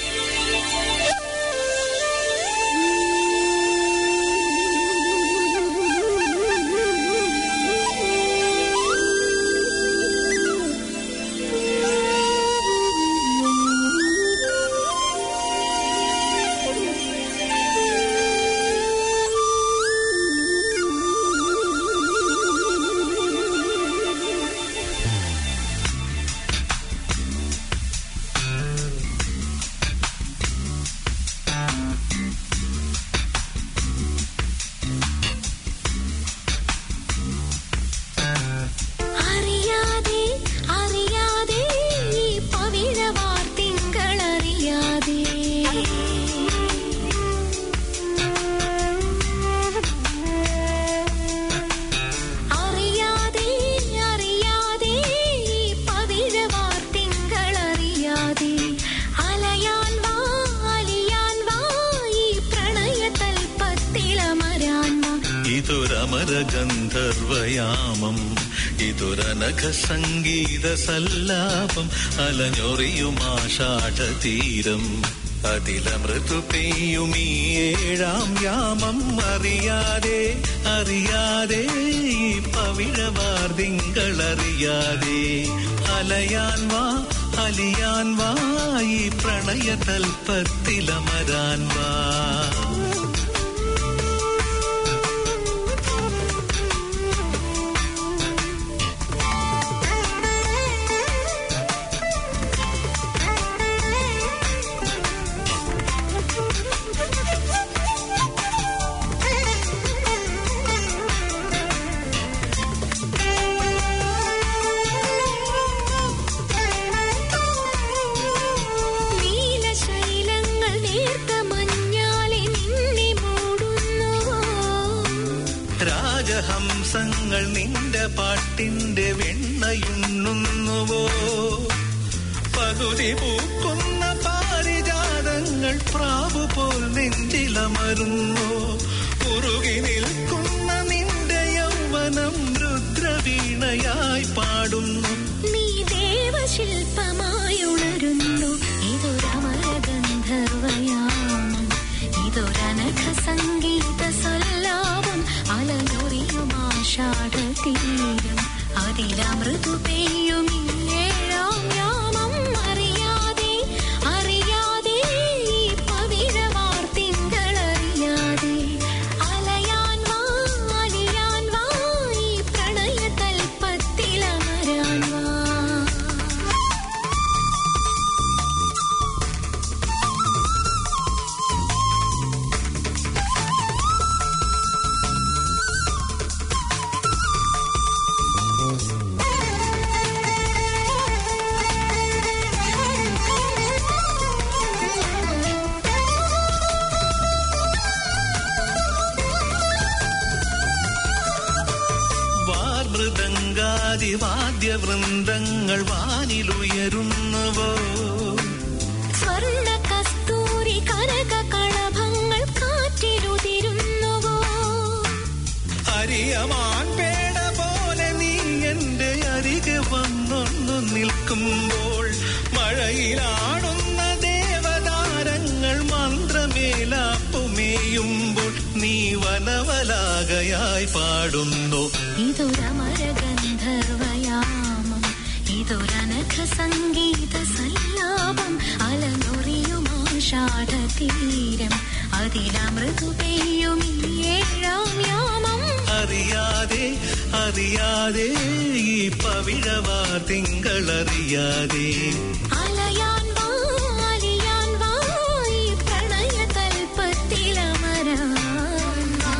ഗന്ധർവയാമം ഇതൊരനഘ സംഗീത സല്ലാപം അലഞ്ഞൊറിയുമാഷാഢതീരം അതിലമൃതു പെയ്യുമീ ഏഴാം യാമം അറിയാതെ അറിയാതെ ഈ പവിഴവാർതിങ്കളറിയാതെ അലയാൻ വാ അലിയാൻ വാ ഈ പ്രണയ തൽപ്പത്തിലമരാൻ വാ. രാജഹംസങ്ങൾ നിന്റെ പാട്ടിന്റെ വെണ്ണയുണ്ണുന്നുവോ? പകുതി പൂക്കുന്ന പാരിജാതങ്ങൾ പ്രാവുപോൽ നെഞ്ചിലമരുന്നു. ഉറുകി നിൽക്കുന്ന നിന്റെ യൗവനം രുദ്രവീണയായി പാടുന്നു. നീ ദേവശില്പമായി ഉണരുന്നു. ഇതൊരമരഗന്ധർവയാമം ഇതൊരനഘ സംഗീത സല്ലാപം അലഞ്ഞൊറിയുമാഷാഢതീരം അതിലമൃതു പെയ്യും ഏഴാം യാമം അറിയാതെ അറിയാതെ ഈ പവിഴവാർതിങ്കളറിയാതെ അലയാൻ വാ അലിയാൻ വാ ഈ പ്രണയ തൽപ്പത്തിലമരാൻ വാ. വാദ്യവൃന്ദങ്ങൾ വാനിലുയരുന്നുവോ? സ്വർണ്ണ കസ്തൂരി കനക കളഭങ്ങൾ കാറ്റിലുതിരുന്നുവോ? അരിയമാൻ പേട പോലെ നീ എന്റെ അരികെ വന്നൊന്നു നിൽക്കുമ്പോൾ മഴയിലാടുന്ന ദേവതാരങ്ങൾ മന്ത്രമേലാപ്പുമേയുമ്പോൾ നീ വനവലാകയായി പാടുന്നു. ഇതൊരമരഗന്ധർവയാമം മേഘസംഗീത സല്ലാപം അലനൊറിയുമാഷാഢതീരം അതിലമൃദു പെയ്യും ഏഴാം യാമം അറിയാതെ അറിയാതെ ഈ പവിഴവാ തിങ്കളറിയാതെ അലയാൻ വാ അലിയാൻ വാ ഈ പ്രണയ തൽപ്പത്തിലമരാൻ വാ.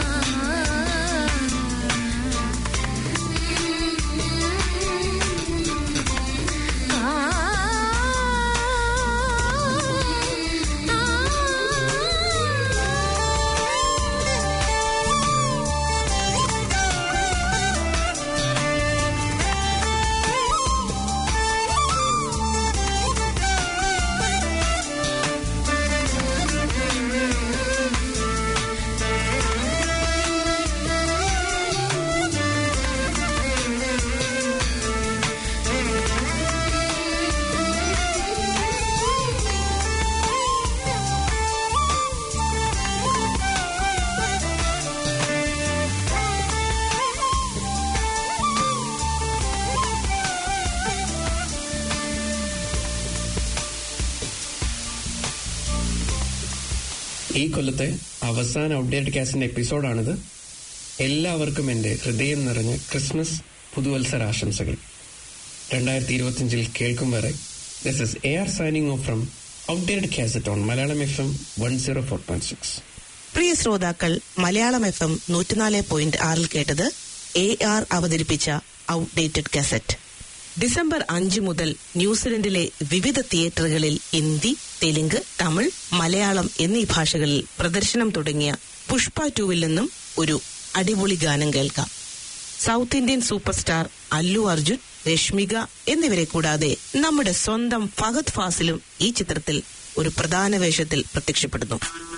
ഈ കൊല്ലത്തെ അവസാന ഔട്ട്ഡേറ്റഡ് കാസ്റ്റിന്റെ എപ്പിസോഡാണിത്. എല്ലാവർക്കും എന്റെ ഹൃദയം നിറഞ്ഞ ക്രിസ്മസ് പുതുവത്സരാശംസകൾ. 2025 കേൾക്കും വരെ this is AR signing off from outdated cassette on Malayalam FM 104.6. പ്രിയ ശ്രോതാക്കൾ, മലയാളം FM 104.6 കേട്ടത് AR അവതരിപ്പിച്ച ഔട്ട്ഡേറ്റഡ് കാസറ്റ്. ഡിസംബർ 5 മുതൽ ന്യൂസിലൻഡിലെ വിവിധ തിയേറ്ററുകളിൽ ഹിന്ദി, തെലുങ്ക്, തമിഴ്, മലയാളം എന്നീ ഭാഷകളിൽ പ്രദർശനം തുടങ്ങിയ പുഷ്പ 2-വിൽ നിന്നും ഒരു അടിപൊളി ഗാനം കേൾക്കാം. South Indian super star Allu Arjun, Rashmika എന്നിവരെ കൂടാതെ നമ്മുടെ സ്വന്തം ഫഹദ് ഫാസിലും ഈ ചിത്രത്തിൽ ഒരു പ്രധാന വേഷത്തിൽ പ്രത്യക്ഷപ്പെടുന്നു.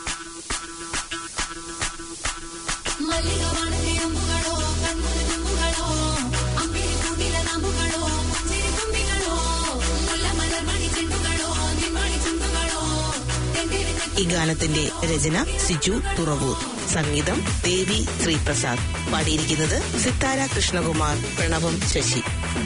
ഈ ഗാനത്തിന്റെ രചന സിജു തുറവൂർ, സംഗീതം ദേവി ശ്രീപ്രസാദ്, പാടിയിരിക്കുന്നത് സിത്താര കൃഷ്ണകുമാർ, പ്രണവം ശശി.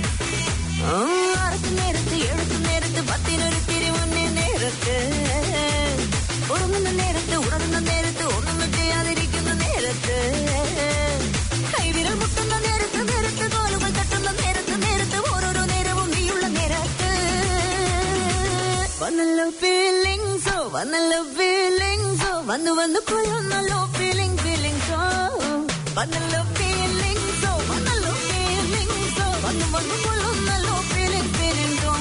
നേരത്ത് എഴുത്തു നേരത്ത് പത്തിനൊരു തിരുവന്നെ നേരത്ത് ഉറങ്ങുന്ന നേരത്ത് ഉണർന്ന നേരത്ത് ഒന്നും ചെയ്യാതിരിക്കുന്ന നേരത്ത് കൈവിരൽ മുട്ടുന്ന നേരത്ത് നേരത്ത് കാലുകൾ തട്ടുന്ന നേരത്ത് നേരത്ത് ഓരോരോ നേരവും നീയുള്ള നേരത്ത് വന്നല്ലോ ഫീലിങ്സോ വന്നല്ലോ ഫീലിങ്സോ വന്നു വന്നു കൊള്ളുന്നല്ലോ ഫീലിംഗ് ഫീലിങ്സോ വന്നല്ലോ ഫീലിങ്സോ വന്നല്ലോ ഫീലിങ്സോ വന്നു വന്നു കൊള്ളുന്നല്ലോ ഫീലിംഗ് ഫീലിങ്സോ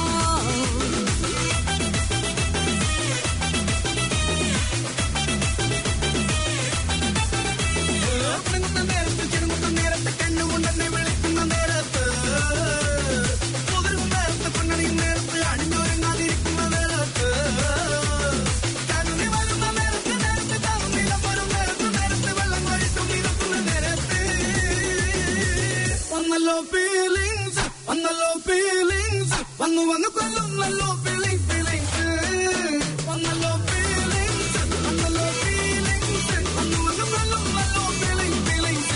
നേരത്ത് ചെറുമുന്ന നേരത്ത് കണ്ണുകൊണ്ടെന്നെ വിളിക്കുന്ന നേരത്ത് മുതിർന്ന നേരത്ത് പൊന്നണിയും നേരത്ത് അണിഞ്ഞൊരുങ്ങാതിരിക്കുന്ന നേരത്ത് കണ്ണി വരുന്ന നേരത്ത് നേരത്ത് താവുന്നില്ല പോലും നേരത്ത് നേരത്ത് വെള്ളം കഴിച്ചു നിരത്തുന്ന നേരത്ത് വന്നല്ലോ ഫീലിങ്സ് വന്നല്ലോ ഫീലിങ്സ് വന്നു വന്നു കൊല്ലുന്നല്ലോ ഫീലിംഗ് ഫീലിങ്സ് വന്നല്ലോ ഫീലിങ്സ് വന്നല്ലോ ഫീലിങ്സ് വന്നു വന്നു കൊല്ലുന്നല്ലോ ഫീലിംഗ് ഫീലിങ്സ്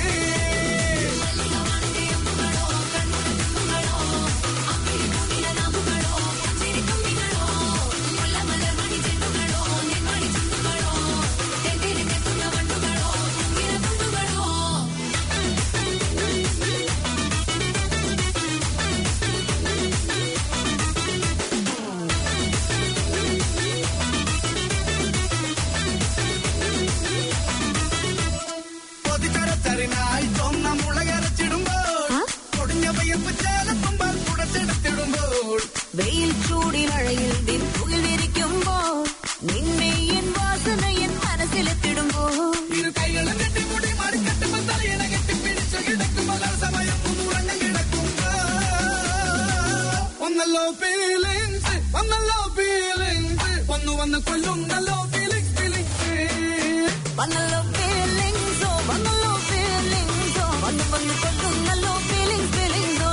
പൊതിച്ചരച്ചറിനായി ചൊന്ന മുളകരച്ചിടുമ്പോൾ പൊടിഞ്ഞ പയ്യപ്പ് ചേലത്തുമ്പോൾ കുടച്ചെടുത്തിടുമ്പോൾ വെയിൽ ചൂടിനഴയിൽ പുകിൽ വിരിക്കുമ്പോൾ നിന്നെ എൻ വാസന എൻ മനസ്സിലെത്തിടുമ്പോൾ ഇരു കൈകളും കെട്ടിമുടി മടിക്കെട്ടുമ്പോൾ തലയിണ കെട്ടിപ്പിടിച്ചു കിടക്കുമ്പോൾ സമയം ഉറങ്ങി കിടക്കുമ്പോൾ വന്നല്ലോ ഫീലിങ്സ് വന്നല്ലോ ഫീലിങ്സ് വന്നു വന്ന് കൊല്ലുന്നല്ലോ ഫീലിങ്സ് ഫീലിങ്സ് വന്നല്ലോ ഫീലിങ്സോ വന്നല്ലോ ഫീലിങ്സോ വന്നു വന്നു കൊല്ലുന്നല്ലോ ഫീലിംഗ് ഫീലിങ്സോ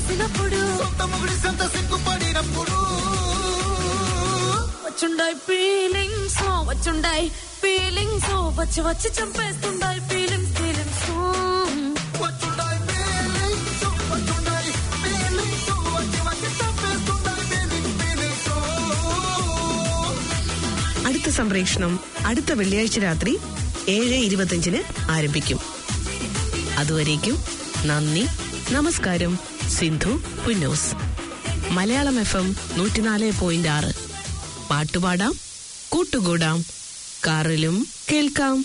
తెలిసినప్పుడు వచ్చుండాయి ఫీలింగ్స్ వచ్చుండాయి ఫీలింగ్స్ వచ్చి వచ్చి చంపేస్తుండాయి ఫీలింగ్స్ ఫీలింగ్స్ അടുത്ത സംപ്രേഷണം അടുത്ത വെള്ളിയാഴ്ച രാത്രി 7:25 ആരംഭിക്കും. അതുവരേക്കും നന്ദി, നമസ്കാരം. സിന്ധു പുന്നൂസ്. മലയാളം FM 104.6. പാട്ടുപാടാം, കൂട്ടുകൂടാം, കാറിലും കേൾക്കാം.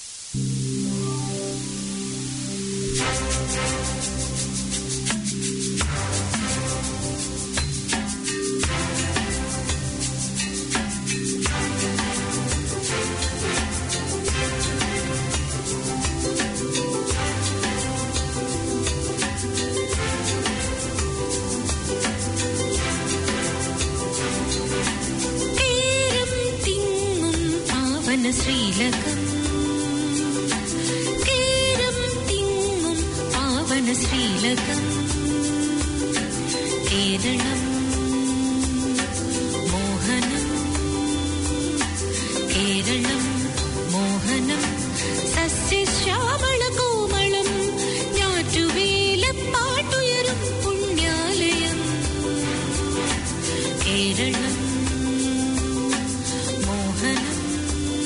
ശ്രീലകം കേരം തിങ്ങും പാവന ശ്രീലകം